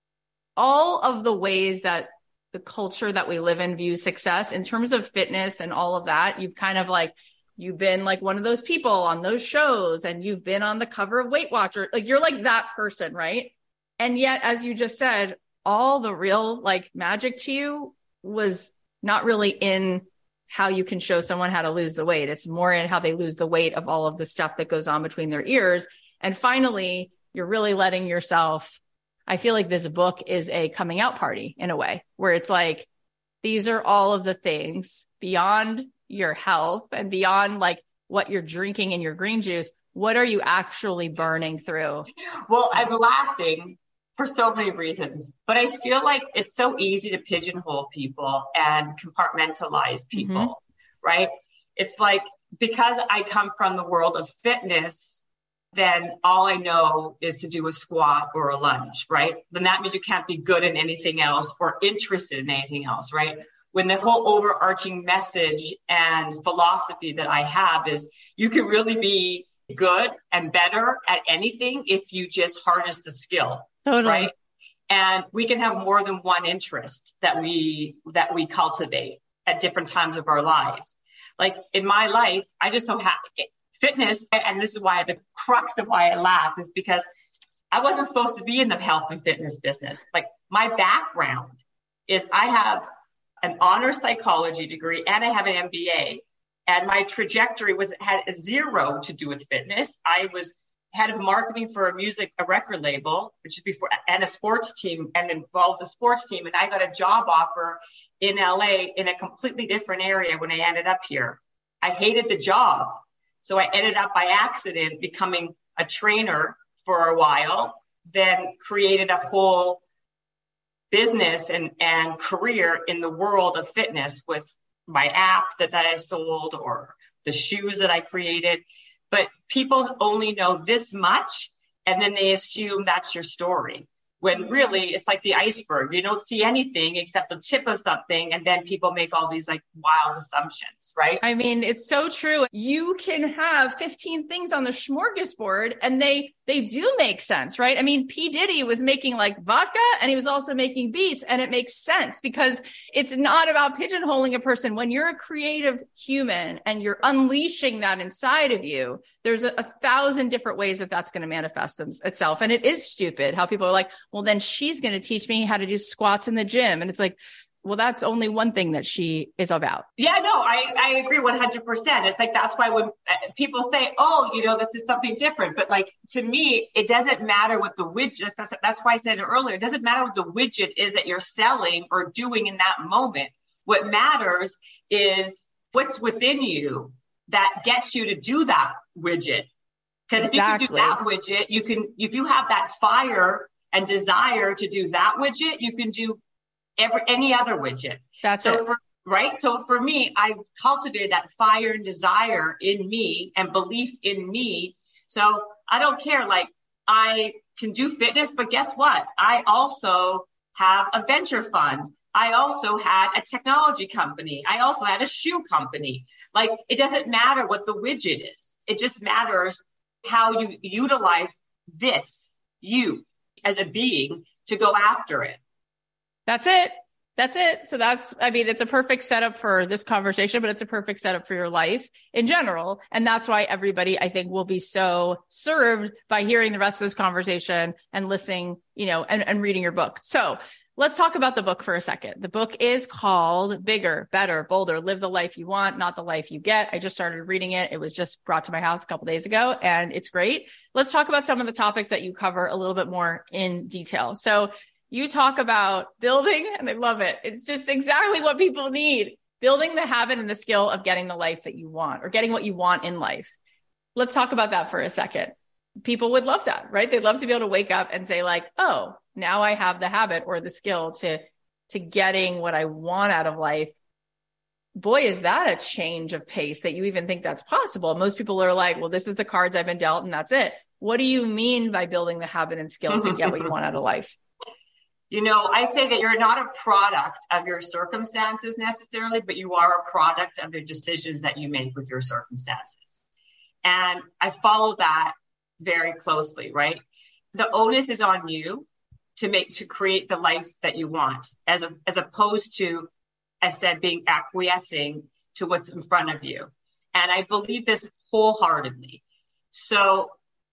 all of the ways that the culture that we live in views success in terms of fitness and all of that. You've kind of like, you've been like one of those people on those shows, and you've been on the cover of Weight Watcher. Like you're like that person, right? And yet, as you just said, all the real like magic to you was not really in how you can show someone how to lose the weight. It's more in how they lose the weight of all of the stuff that goes on between their ears. And finally, you're really letting yourself, I feel like this book is a coming out party in a way, where it's like, these are all of the things beyond your health and beyond like what you're drinking in your green juice. What are you actually burning through? Well, I'm laughing for so many reasons, but I feel like it's so easy to pigeonhole people and compartmentalize people, right? It's like, because I come from the world of fitness, then all I know is to do a squat or a lunge, right? Then that means you can't be good in anything else or interested in anything else, right? When the whole overarching message and philosophy that I have is you can really be good and better at anything if you just harness the skill. Totally. Right. And we can have more than one interest that we cultivate at different times of our lives. Like in my life, I just so happy fitness. And this is why the crux of why I laugh is because I wasn't supposed to be in the health and fitness business. Like my background is I have an honors psychology degree and I have an MBA, and my trajectory had zero to do with fitness. I was head of marketing for a record label, which is before, and a sports team, and involved a sports team. And I got a job offer in LA in a completely different area when I ended up here. I hated the job. So I ended up by accident becoming a trainer for a while, then created a whole business and career in the world of fitness with my app that I sold or the shoes that I created. But people only know this much, and then they assume that's your story, when really it's like the iceberg. You don't see anything except the tip of something, and then people make all these like wild assumptions, right? I mean, it's so true. You can have 15 things on the smorgasbord, and they they do make sense, right? I mean, P. Diddy was making like vodka and he was also making beats, and it makes sense because it's not about pigeonholing a person. When you're a creative human and you're unleashing that inside of you, there's a thousand different ways that that's going to manifest itself. And it is stupid how people are like, well, then she's going to teach me how to do squats in the gym. And it's like, well, that's only one thing that she is about. Yeah, no, I agree 100%. It's like, that's why when people say, oh, this is something different. But like, to me, it doesn't matter what the widget, that's why I said it earlier. It doesn't matter what the widget is that you're selling or doing in that moment. What matters is what's within you that gets you to do that widget. Because if you can do that widget, if you have that fire and desire to do that widget, you can do any other widget. That's it. So for me, I've cultivated that fire and desire in me and belief in me. So I don't care. Like, I can do fitness, but guess what? I also have a venture fund. I also had a technology company. I also had a shoe company. Like, it doesn't matter what the widget is. It just matters how you utilize you as a being to go after it. That's it. So it's a perfect setup for this conversation, but it's a perfect setup for your life in general. And that's why everybody, I think, will be so served by hearing the rest of this conversation and listening, and reading your book. So let's talk about the book for a second. The book is called Bigger, Better, Bolder, Live the Life You Want, Not the Life You Get. I just started reading it. It was just brought to my house a couple of days ago, and it's great. Let's talk about some of the topics that you cover a little bit more in detail. So you talk about building, and I love it. It's just exactly what people need. Building the habit and the skill of getting the life that you want, or getting what you want in life. Let's talk about that for a second. People would love that, right? They'd love to be able to wake up and say like, oh, now I have the habit or the skill to getting what I want out of life. Boy, is that a change of pace that you even think that's possible. Most people are like, well, this is the cards I've been dealt and that's it. What do you mean by building the habit and skill to get what you want out of life? I say that you're not a product of your circumstances necessarily, but you are a product of the decisions that you make with your circumstances. And I follow that very closely, right? The onus is on you to create the life that you want, as opposed to, I said, being acquiescing to what's in front of you. And I believe this wholeheartedly. So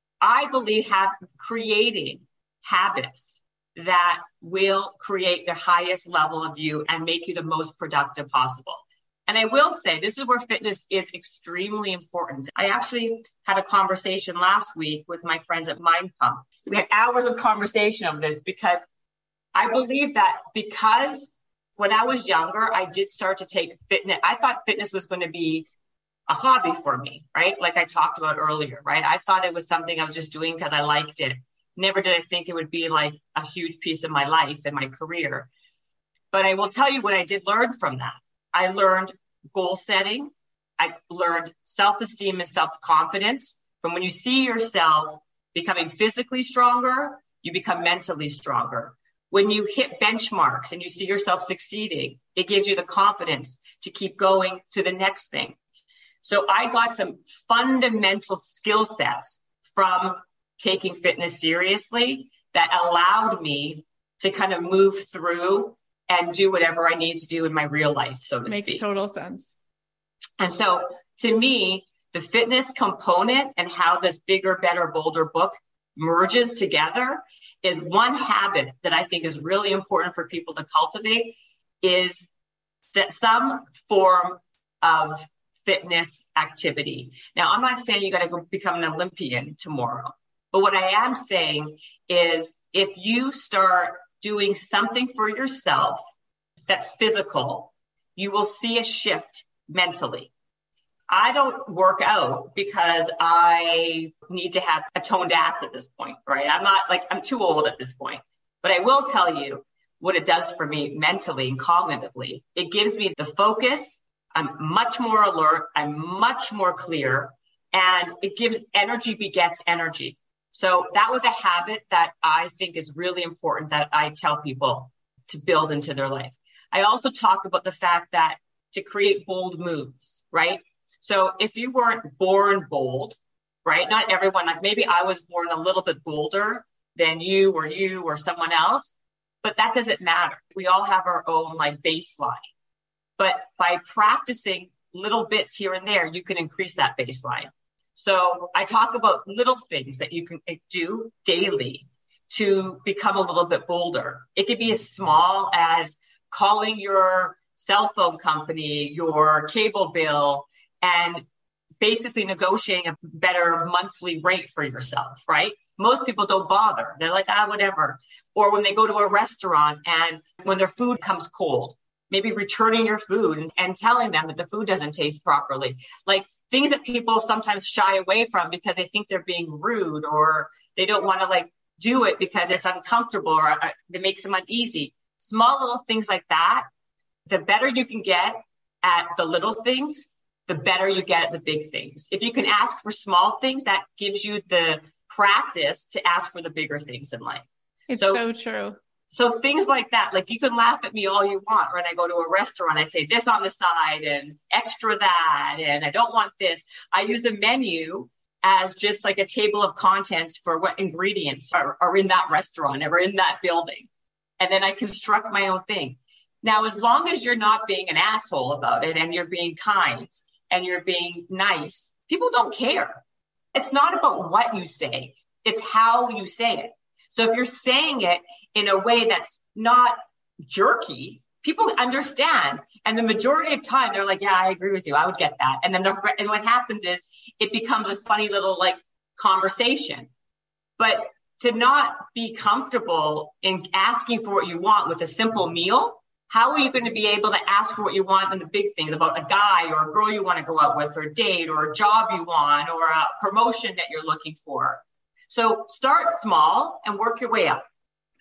I believe creating habits that will create the highest level of you and make you the most productive possible. And I will say, this is where fitness is extremely important. I actually had a conversation last week with my friends at Mind Pump. We had hours of conversation on this because I believe that because when I was younger, I did start to take fitness. I thought fitness was going to be a hobby for me, right? Like I talked about earlier, right? I thought it was something I was just doing because I liked it. Never did I think it would be like a huge piece of my life and my career. But I will tell you what I did learn from that. I learned goal setting. I learned self-esteem and self-confidence. From when you see yourself becoming physically stronger, you become mentally stronger. When you hit benchmarks and you see yourself succeeding, it gives you the confidence to keep going to the next thing. So I got some fundamental skill sets from taking fitness seriously that allowed me to kind of move through and do whatever I need to do in my real life, so to speak. Makes total sense. And so to me, the fitness component and how this Bigger, Better, Bolder book merges together is one habit that I think is really important for people to cultivate, is that some form of fitness activity. Now, I'm not saying you got to go become an Olympian tomorrow. But what I am saying is if you start doing something for yourself that's physical, you will see a shift mentally. I don't work out because I need to have a toned ass at this point, right? I'm too old at this point. But I will tell you what it does for me mentally and cognitively. It gives me the focus. I'm much more alert. I'm much more clear. And it gives energy begets energy. So that was a habit that I think is really important that I tell people to build into their life. I also talked about the fact that to create bold moves, right? So if you weren't born bold, right? Not everyone, like maybe I was born a little bit bolder than you or someone else, but that doesn't matter. We all have our own like baseline. But by practicing little bits here and there, you can increase that baseline. So I talk about little things that you can do daily to become a little bit bolder. It could be as small as calling your cell phone company, your cable bill, and basically negotiating a better monthly rate for yourself, right? Most people don't bother. They're like, whatever. Or when they go to a restaurant and when their food comes cold, maybe returning your food and telling them that the food doesn't taste properly. Like things that people sometimes shy away from because they think they're being rude or they don't want to like do it because it's uncomfortable or it makes them uneasy. Small little things like that, the better you can get at the little things, the better you get at the big things. If you can ask for small things, that gives you the practice to ask for the bigger things in life. It's so true. So things like that, like you can laugh at me all you want. When I go to a restaurant, I say this on the side and extra that, and I don't want this. I use the menu as just like a table of contents for what ingredients are in that restaurant or in that building. And then I construct my own thing. Now, as long as you're not being an asshole about it and you're being kind and you're being nice, people don't care. It's not about what you say. It's how you say it. So if you're saying it in a way that's not jerky, people understand. And the majority of time, they're like, yeah, I agree with you. I would get that. And then and what happens is it becomes a funny little like conversation. But to not be comfortable in asking for what you want with a simple meal, how are you going to be able to ask for what you want in the big things about a guy or a girl you want to go out with or a date or a job you want or a promotion that you're looking for? So start small and work your way up.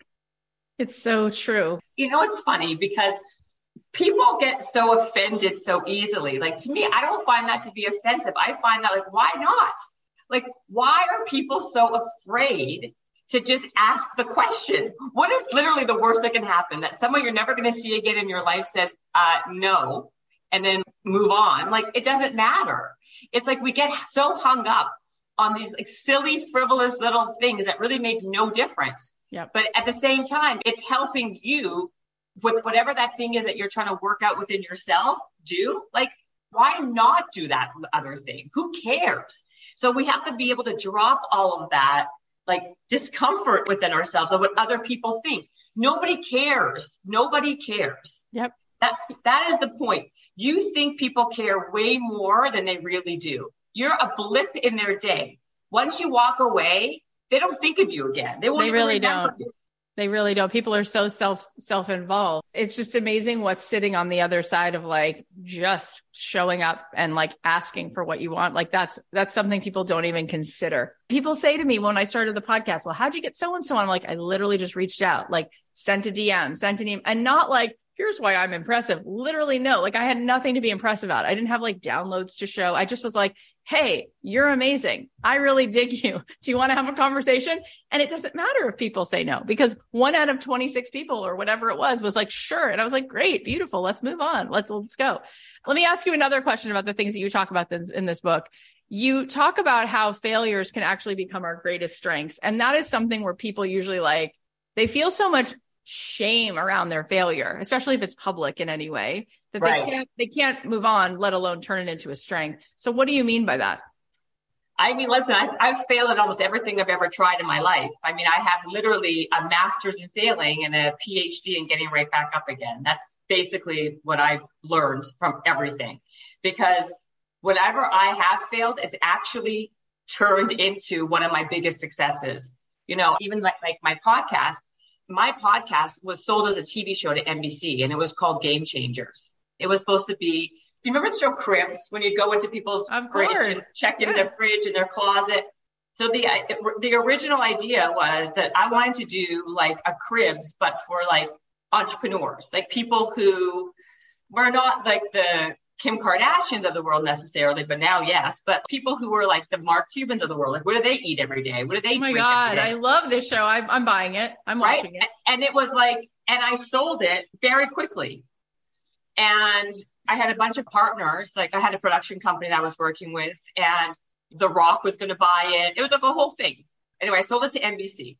It's so true. You know, it's funny because people get so offended so easily. Like to me, I don't find that to be offensive. I find that like, why not? Like, why are people so afraid to just ask the question? What is literally the worst that can happen? That someone you're never going to see again in your life says, no, and then move on. Like, it doesn't matter. It's like we get so hung up on these like silly, frivolous little things that really make no difference. Yep. But at the same time, it's helping you with whatever that thing is that you're trying to work out within yourself. Like, why not do that other thing? Who cares? So we have to be able to drop all of that, like discomfort within ourselves of what other people think. Nobody cares. Nobody cares. Yep. That is the point. You think people care way more than they really do. You're a blip in their day. Once you walk away, they don't think of you again. They really don't. They really don't. People are so self-involved. It's just amazing what's sitting on the other side of like just showing up and like asking for what you want. Like that's something people don't even consider. People say to me when I started the podcast, well, how'd you get so-and-so? I'm like, I literally just reached out, like sent a DM, sent an email, and not like, here's why I'm impressive. Literally, no, like I had nothing to be impressed about. I didn't have like downloads to show. I just was like, hey, you're amazing. I really dig you. Do you want to have a conversation? And it doesn't matter if people say no, because 1 out of 26 people or whatever it was like, sure. And I was like, great, beautiful. Let's move on. Let's go. Let me ask you another question about the things that you talk about in this book. You talk about how failures can actually become our greatest strengths. And that is something where people usually like, they feel so much shame around their failure, especially if it's public in any way, that they can't move on, let alone turn it into a strength. So what do you mean by that? I mean, listen, I've failed at almost everything I've ever tried in my life. I mean, I have literally a master's in failing and a PhD in getting right back up again. That's basically what I've learned from everything, because whenever I have failed, it's actually turned into one of my biggest successes. You know, even like my podcast was sold as a TV show to NBC, and it was called Game Changers. It was supposed to be, you remember the show Cribs, when you'd go into people's fridge and check in their fridge and their closet? So the original idea was that I wanted to do like a Cribs, but for like entrepreneurs, like people who were not like the Kim Kardashians of the world necessarily, but now, yes. But people who were like the Mark Cubans of the world, like what do they eat every day? What do they drink? Oh my God, I love this show. I'm buying it. I'm watching it. And it was like, and I sold it very quickly. And I had a bunch of partners. Like I had a production company that I was working with, and The Rock was going to buy it. It was like a whole thing. Anyway, I sold it to NBC,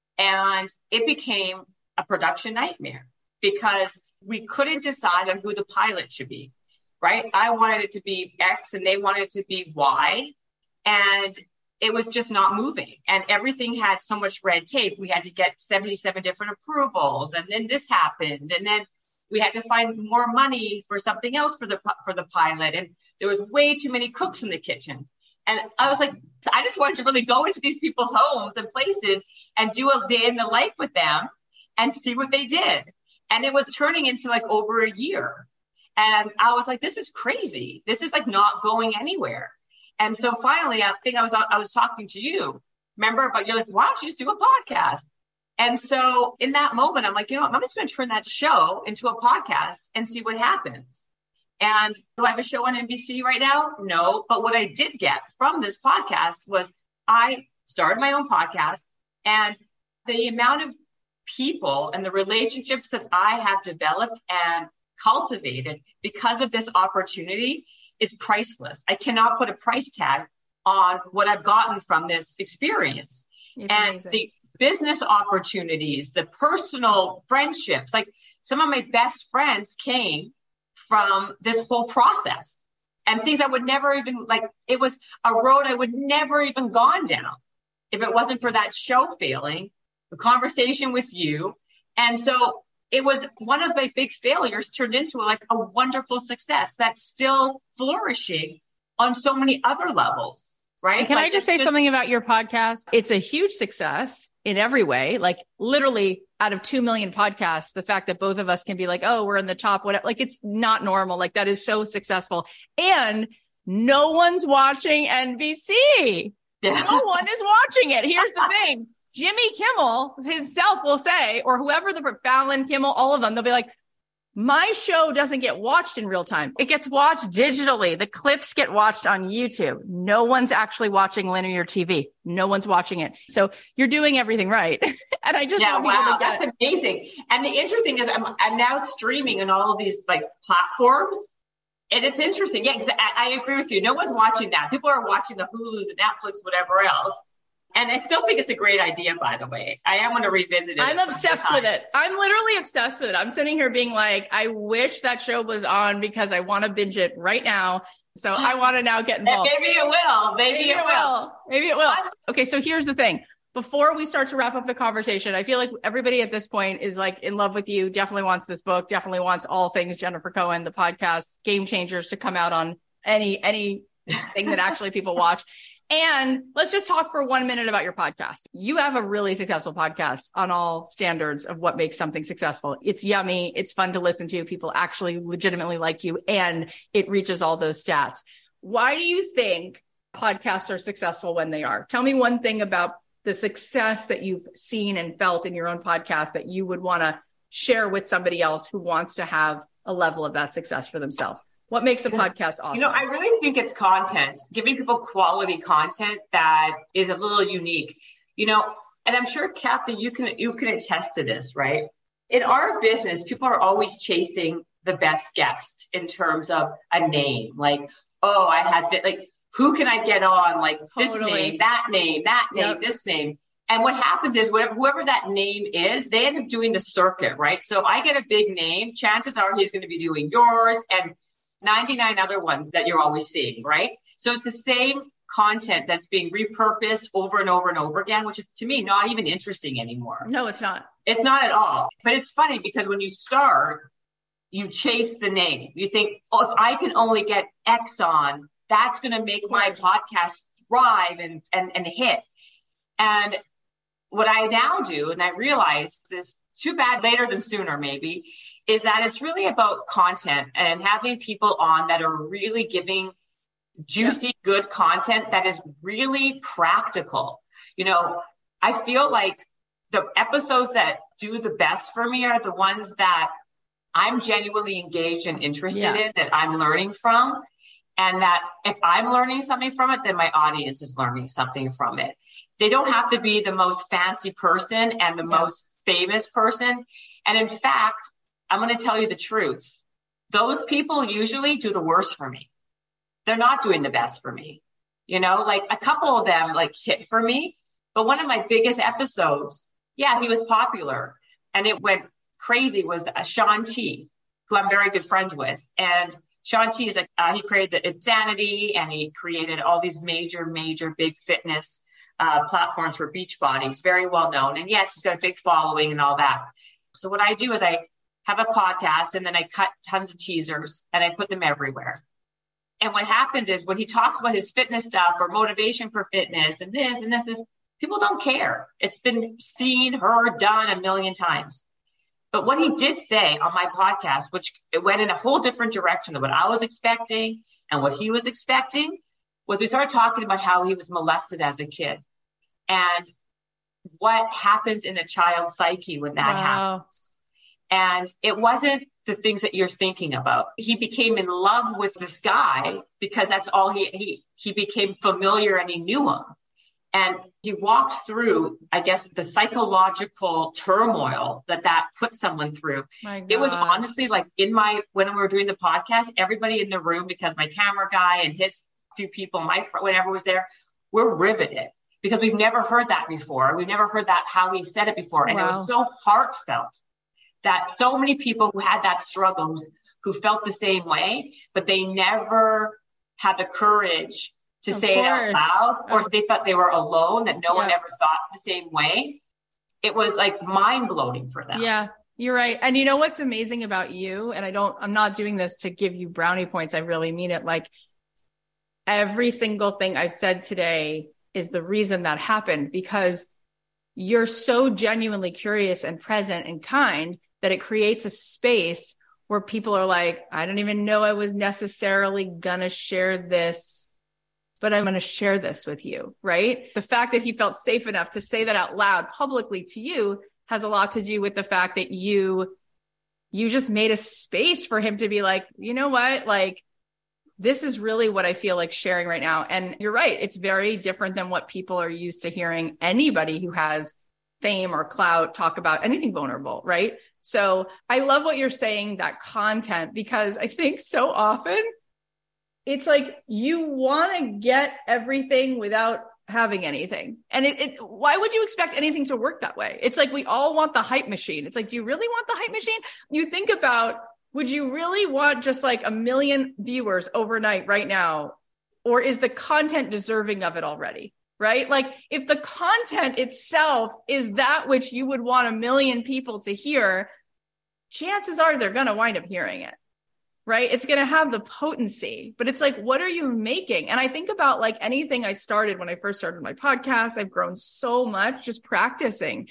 and it became a production nightmare because we couldn't decide on who the pilot should be, right? I wanted it to be X and they wanted it to be Y, and it was just not moving. And everything had so much red tape. We had to get 77 different approvals, and then this happened, and then we had to find more money for something else for the pilot, and there was way too many cooks in the kitchen. And I was like, I just wanted to really go into these people's homes and places and do a day in the life with them and see what they did. And it was turning into like over a year. And I was like, this is crazy. This is like not going anywhere. And so finally, I think I was talking to you, remember? But you're like, why don't you just do a podcast? And so in that moment, I'm like, you know what? I'm just going to turn that show into a podcast and see what happens. And do I have a show on NBC right now? No. But what I did get from this podcast was I started my own podcast, and the amount of people and the relationships that I have developed and cultivated because of this opportunity is priceless. I cannot put a price tag on what I've gotten from this experience. It's and amazing. The business opportunities, the personal friendships, like some of my best friends came from this whole process, and things I would never even, like, it was a road I would never even gone down if it wasn't for that show failing, the conversation with you. And so it was one of my big failures turned into like a wonderful success that's still flourishing on so many other levels, right? And can I just say something about your podcast? It's a huge success in every way. Like literally out of 2 million podcasts, the fact that both of us can be like, oh, we're in the top, whatever, like it's not normal. Like that is so successful. And no one's watching NBC. Yeah. No one is watching it. Here's the thing. Jimmy Kimmel himself will say, or whoever Fallon, Kimmel, all of them, they'll be like, my show doesn't get watched in real time. It gets watched digitally. The clips get watched on YouTube. No one's actually watching linear TV. No one's watching it. So you're doing everything right. And I just want people to get that's amazing. And the interesting is I'm now streaming on all of these like platforms. And it's interesting. Yeah, I agree with you. No one's watching that. People are watching the Hulus and Netflix, whatever else. And I still think it's a great idea, by the way. I am going to revisit it. I'm obsessed with it. I'm literally obsessed with it. I'm sitting here being like, I wish that show was on because I want to binge it right now. So I want to now get involved. Maybe it will. Maybe it will. Maybe it will. Okay, so here's the thing. Before we start to wrap up the conversation, I feel like everybody at this point is like in love with you, definitely wants this book, definitely wants all things Jennifer Cohen, the podcast, Game Changers, to come out on anything that actually people watch. And let's just talk for 1 minute about your podcast. You have a really successful podcast on all standards of what makes something successful. It's yummy. It's fun to listen to. People actually legitimately like you, and it reaches all those stats. Why do you think podcasts are successful when they are? Tell me one thing about the success that you've seen and felt in your own podcast that you would want to share with somebody else who wants to have a level of that success for themselves. What makes a podcast awesome? You know, I really think it's content, giving people quality content that is a little unique, you know, and I'm sure, Kathy, you can attest to this, right? In our business, people are always chasing the best guest in terms of a name. Like, oh, I had like, who can I get on? Like this name, that name, this name. And what happens is whoever that name is, they end up doing the circuit, right? So if I get a big name, chances are he's going to be doing yours and 99 other ones that you're always seeing, right? So it's the same content that's being repurposed over and over and over again, which is to me not even interesting anymore. No, it's not. It's not at all. But it's funny because when you start, you chase the name. You think, oh, if I can only get X on, that's going to make my podcast thrive and hit. And what I now do, and I realize this, too bad later than sooner maybe, is that it's really about content and having people on that are really giving juicy, good content that is really practical. You know, I feel like the episodes that do the best for me are the ones that I'm genuinely engaged and interested in, that I'm learning from. And that if I'm learning something from it, then my audience is learning something from it. They don't have to be the most fancy person and the most famous person. And in fact, I'm going to tell you the truth. Those people usually do the worst for me. They're not doing the best for me. like a couple of them like hit for me. But one of my biggest episodes, yeah, he was popular and it went crazy, was Shaun T, who I'm very good friends with. And Shaun T is he created the Insanity, and he created all these major big fitness platforms for Beachbody. He's very well known. And yes, he's got a big following and all that. So what I do is I have a podcast and then I cut tons of teasers and I put them everywhere. And what happens is when he talks about his fitness stuff or motivation for fitness and this, people don't care. It's been seen, heard, done a million times. But what he did say on my podcast, which it went in a whole different direction than what I was expecting and what he was expecting, was we started talking about how he was molested as a kid and what happens in a child's psyche when that happens. And it wasn't the things that you're thinking about. He became in love with this guy because that's all he became familiar and he knew him. And he walked through, I guess, the psychological turmoil that put someone through. It was honestly like when we were doing the podcast, everybody in the room, because my camera guy and his few people, whatever was there, we're riveted because we've never heard that before. We've never heard that how he said it before. And it was so heartfelt that so many people who had that struggle, who felt the same way, but they never had the courage to say it out loud, or if they thought they were alone, that no one ever thought the same way. It was like mind blowing for them. Yeah, you're right. And you know what's amazing about you? And I'm not doing this to give you brownie points. I really mean it. Like every single thing I've said today is the reason that happened, because you're so genuinely curious and present and kind that it creates a space where people are like, I don't even know I was necessarily gonna share this, but I'm going to share this with you, right? The fact that he felt safe enough to say that out loud publicly to you has a lot to do with the fact that you just made a space for him to be like, you know what? Like, this is really what I feel like sharing right now. And you're right. It's very different than what people are used to hearing anybody who has fame or clout talk about anything vulnerable, right? So I love what you're saying, that content, because I think so often it's like you want to get everything without having anything. And why would you expect anything to work that way? It's like we all want the hype machine. It's like, do you really want the hype machine? You think about, would you really want just like 1 million viewers overnight right now? Or is the content deserving of it already? Right? Like if the content itself is that which you would want 1 million people to hear, chances are they're going to wind up hearing it. Right? It's going to have the potency, but it's like, what are you making? And I think about like anything I started when I first started my podcast, I've grown so much just practicing,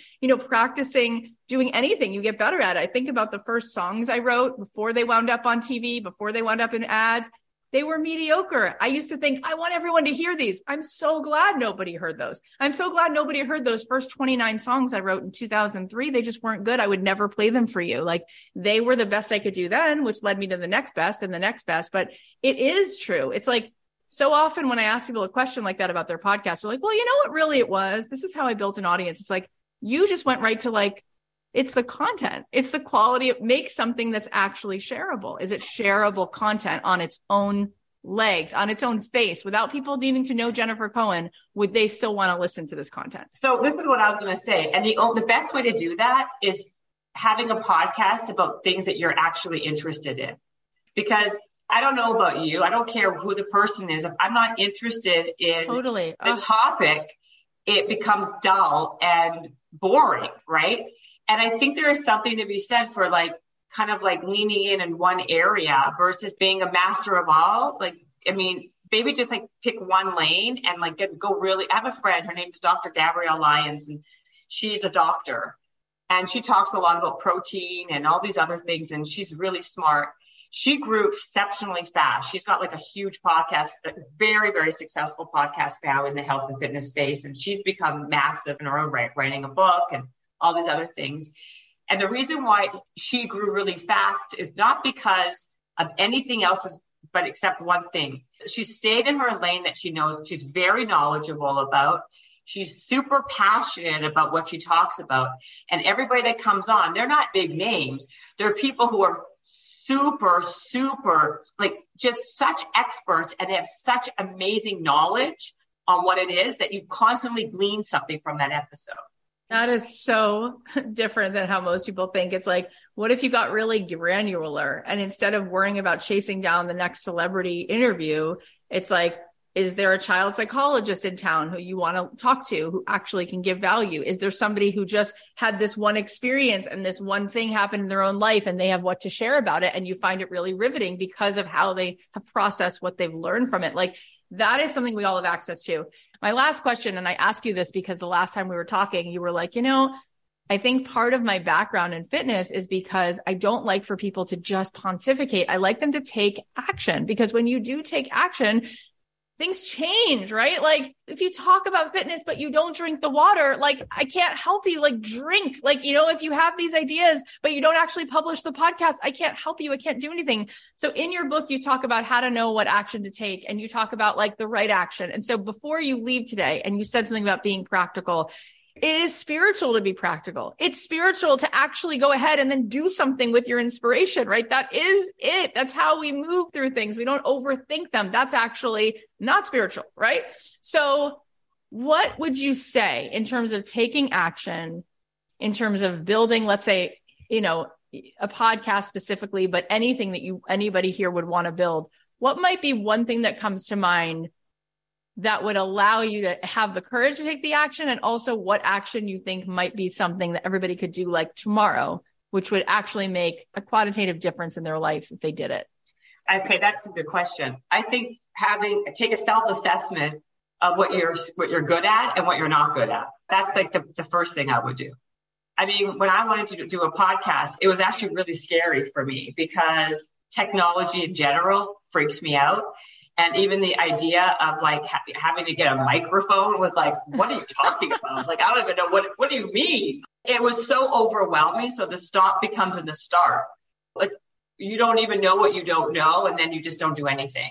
doing anything, you get better at it. I think about the first songs I wrote before they wound up on TV, before they wound up in ads. They were mediocre. I used to think, I want everyone to hear these. I'm so glad nobody heard those. I'm so glad nobody heard those first 29 songs I wrote in 2003. They just weren't good. I would never play them for you. Like they were the best I could do then, which led me to the next best and the next best. But it is true. It's like so often when I ask people a question like that about their podcast, they're like, well, you know what really it was? This is how I built an audience. It's like, you just went right to like, it's the content. It's the quality of make something that's actually shareable. Is it shareable content on its own legs, on its own face, without people needing to know Jennifer Cohen? Would they still want to listen to this content? So this is what I was going to say. And the best way to do that is having a podcast about things that you're actually interested in. Because I don't know about you. I don't care who the person is. If I'm not interested in the topic, it becomes dull and boring, right? And I think there is something to be said for like, kind of like leaning in one area versus being a master of all. Like, I mean, maybe just like pick one lane and like go really, I have a friend, her name is Dr. Gabrielle Lyons, and she's a doctor and she talks a lot about protein and all these other things. And she's really smart. She grew exceptionally fast. She's got like a huge podcast, a very, very successful podcast now in the health and fitness space. And she's become massive in her own right, writing a book and all these other things. And the reason why she grew really fast is not because of anything else, but except one thing. She stayed in her lane that she knows she's very knowledgeable about. She's super passionate about what she talks about. And everybody that comes on, they're not big names. They're people who are super, like just such experts, and they have such amazing knowledge on what it is that you constantly glean something from that episode. That is so different than how most people think. It's like, what if you got really granular and instead of worrying about chasing down the next celebrity interview, it's like, is there a child psychologist in town who you want to talk to who actually can give value? Is there somebody who just had this one experience and this one thing happened in their own life and they have what to share about it? And you find it really riveting because of how they have processed what they've learned from it. Like that is something we all have access to. My last question, and I ask you this because the last time we were talking, you were like, I think part of my background in fitness is because I don't like for people to just pontificate. I like them to take action, because when you do take action, things change, right? Like if you talk about fitness, but you don't drink the water, like I can't help you, like drink, like, if you have these ideas, but you don't actually publish the podcast, I can't help you. I can't do anything. So in your book, you talk about how to know what action to take, and you talk about like the right action. And so before you leave today, and you said something about being practical, it is spiritual to be practical. It's spiritual to actually go ahead and then do something with your inspiration, right? That is it. That's how we move through things. We don't overthink them. That's actually not spiritual, right? So what would you say in terms of taking action, in terms of building, let's say, a podcast specifically, but anything that anybody here would want to build? What might be one thing that comes to mind that would allow you to have the courage to take the action, and also what action you think might be something that everybody could do like tomorrow, which would actually make a quantitative difference in their life if they did it? Okay, that's a good question. I think take a self-assessment of what you're good at and what you're not good at. That's like the first thing I would do. I mean, when I wanted to do a podcast, it was actually really scary for me because technology in general freaks me out. And even the idea of like having to get a microphone was like, what are you talking about? Like, I don't even know what do you mean? It was so overwhelming. So the stop becomes in the start. Like you don't even know what you don't know. And then you just don't do anything.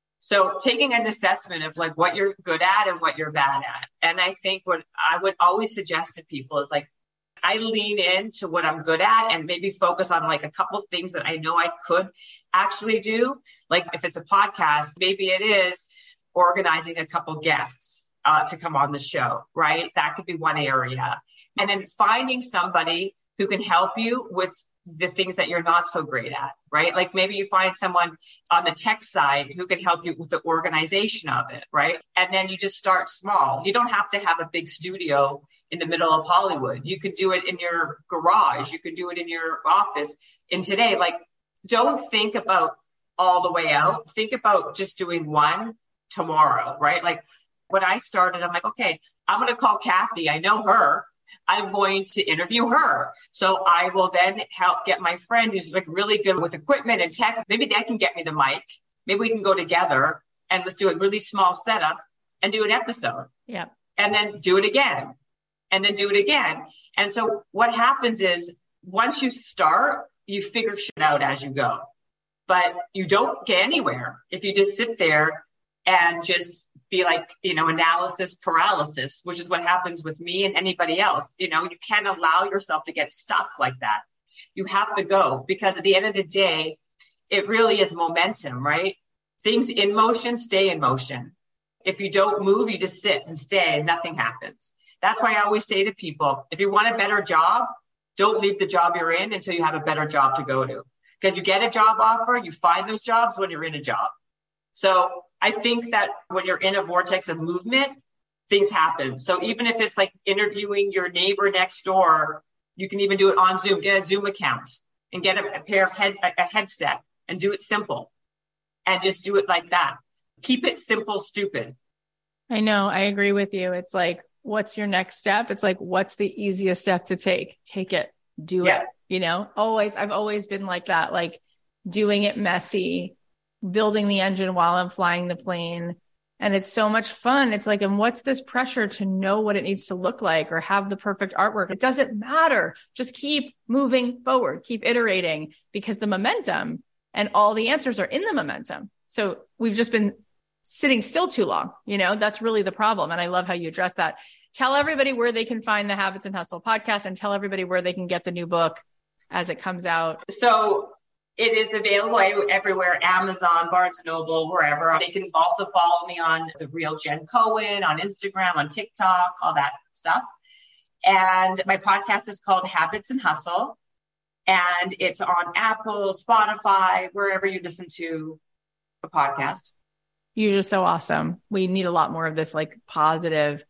So taking an assessment of like what you're good at and what you're bad at. And I think what I would always suggest to people is like, I lean into what I'm good at and maybe focus on like a couple of things that I know I could actually do. Like if it's a podcast, maybe it is organizing a couple guests to come on the show, right? That could be one area. And then finding somebody who can help you with the things that you're not so great at, right? Like maybe you find someone on the tech side who can help you with the organization of it, right? And then you just start small. You don't have to have a big studio in the middle of Hollywood. You could do it in your garage. You could do it in your office. And today, like, don't think about all the way out. Think about just doing one tomorrow, right? Like when I started, I'm like, okay, I'm going to call Kathy. I know her. I'm going to interview her. So I will then help get my friend who's like really good with equipment and tech. Maybe they can get me the mic. Maybe we can go together and let's do a really small setup and do an episode. Yeah. And then do it again. And then do it again. And so what happens is once you start, you figure shit out as you go, but you don't get anywhere if you just sit there and just be like, analysis paralysis, which is what happens with me and anybody else. You can't allow yourself to get stuck like that. You have to go, because at the end of the day, it really is momentum, right? Things in motion, stay in motion. If you don't move, you just sit and stay and nothing happens. That's why I always say to people, if you want a better job, don't leave the job you're in until you have a better job to go to. Because you get a job offer, you find those jobs when you're in a job. So I think that when you're in a vortex of movement, things happen. So even if it's like interviewing your neighbor next door, you can even do it on Zoom. Get a Zoom account and get a headset and do it simple and just do it like that. Keep it simple, stupid. I know. I agree with you. It's like, what's your next step? It's like, what's the easiest step to take? Take it, do it, I've always been like that, like doing it messy, building the engine while I'm flying the plane. And it's so much fun. It's like, and what's this pressure to know what it needs to look like or have the perfect artwork? It doesn't matter. Just keep moving forward, keep iterating, because the momentum and all the answers are in the momentum. So we've just been sitting still too long. That's really the problem. And I love how you address that. Tell everybody where they can find the Habits and Hustle podcast, and tell everybody where they can get the new book as it comes out. So It is available everywhere, Amazon, Barnes & Noble, wherever. They can also follow me on The Real Jen Cohen, on Instagram, on TikTok, all that stuff. And my podcast is called Habits and Hustle. And it's on Apple, Spotify, wherever you listen to a podcast. You're just so awesome. We need a lot more of this like positive,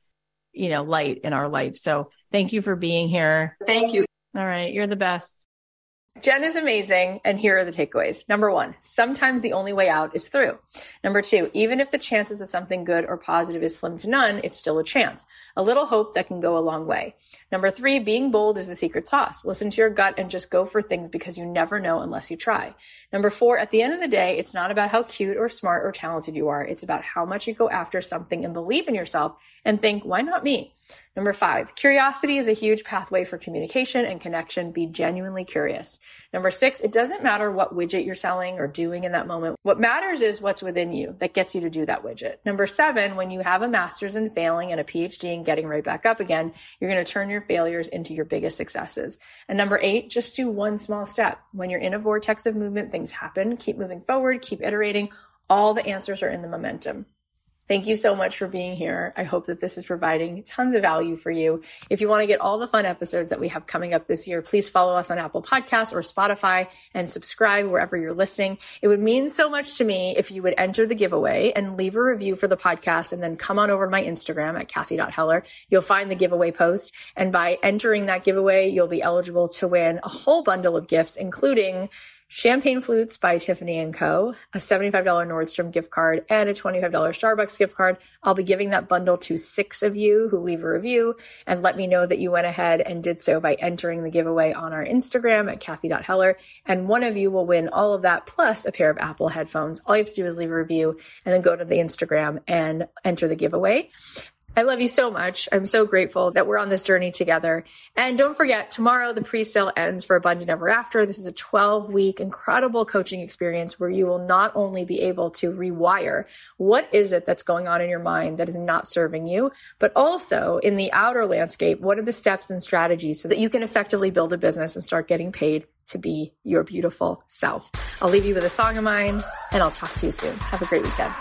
light in our life. So thank you for being here. Thank you. All right. You're the best. Jen is amazing. And here are the takeaways. Number 1, sometimes the only way out is through. Number 2, even if the chances of something good or positive is slim to none, it's still a chance. A little hope that can go a long way. Number 3, being bold is the secret sauce. Listen to your gut and just go for things because you never know unless you try. Number 4, at the end of the day, it's not about how cute or smart or talented you are. It's about how much you go after something and believe in yourself and think, why not me? Number 5, curiosity is a huge pathway for communication and connection. Be genuinely curious. Number 6, it doesn't matter what widget you're selling or doing in that moment. What matters is what's within you that gets you to do that widget. Number 7, when you have a master's in failing and a PhD in getting right back up again, you're going to turn your failures into your biggest successes. And number 8, just do one small step. When you're in a vortex of movement, things happen. Keep moving forward, keep iterating. All the answers are in the momentum. Thank you so much for being here. I hope that this is providing tons of value for you. If you want to get all the fun episodes that we have coming up this year, please follow us on Apple Podcasts or Spotify and subscribe wherever you're listening. It would mean so much to me if you would enter the giveaway and leave a review for the podcast and then come on over to my Instagram at Kathy.Heller. You'll find the giveaway post. And by entering that giveaway, you'll be eligible to win a whole bundle of gifts, including Champagne Flutes by Tiffany & Co., a $75 Nordstrom gift card, and a $25 Starbucks gift card. I'll be giving that bundle to 6 of you who leave a review and let me know that you went ahead and did so by entering the giveaway on our Instagram at Kathy.Heller. And one of you will win all of that plus a pair of Apple headphones. All you have to do is leave a review and then go to the Instagram and enter the giveaway. I love you so much. I'm so grateful that we're on this journey together. And don't forget, tomorrow the pre-sale ends for Abundant Ever After. This is a 12-week incredible coaching experience where you will not only be able to rewire what is it that's going on in your mind that is not serving you, but also in the outer landscape, what are the steps and strategies so that you can effectively build a business and start getting paid to be your beautiful self. I'll leave you with a song of mine, and I'll talk to you soon. Have a great weekend.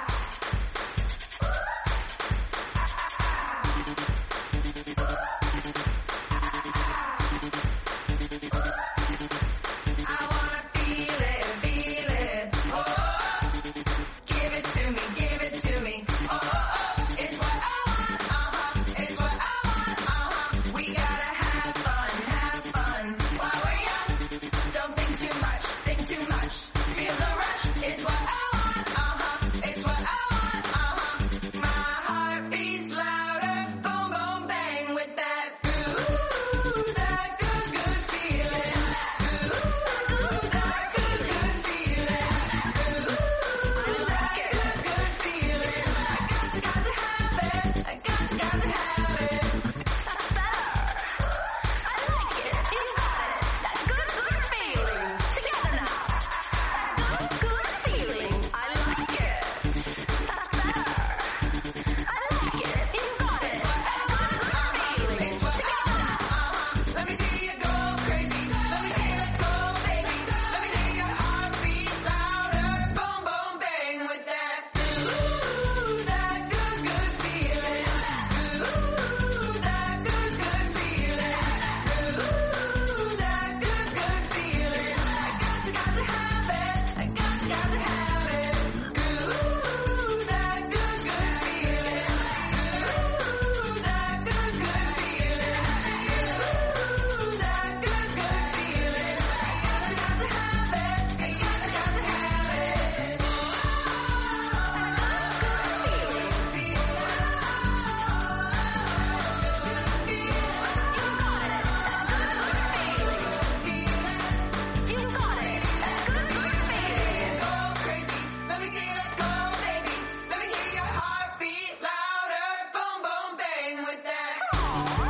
With that.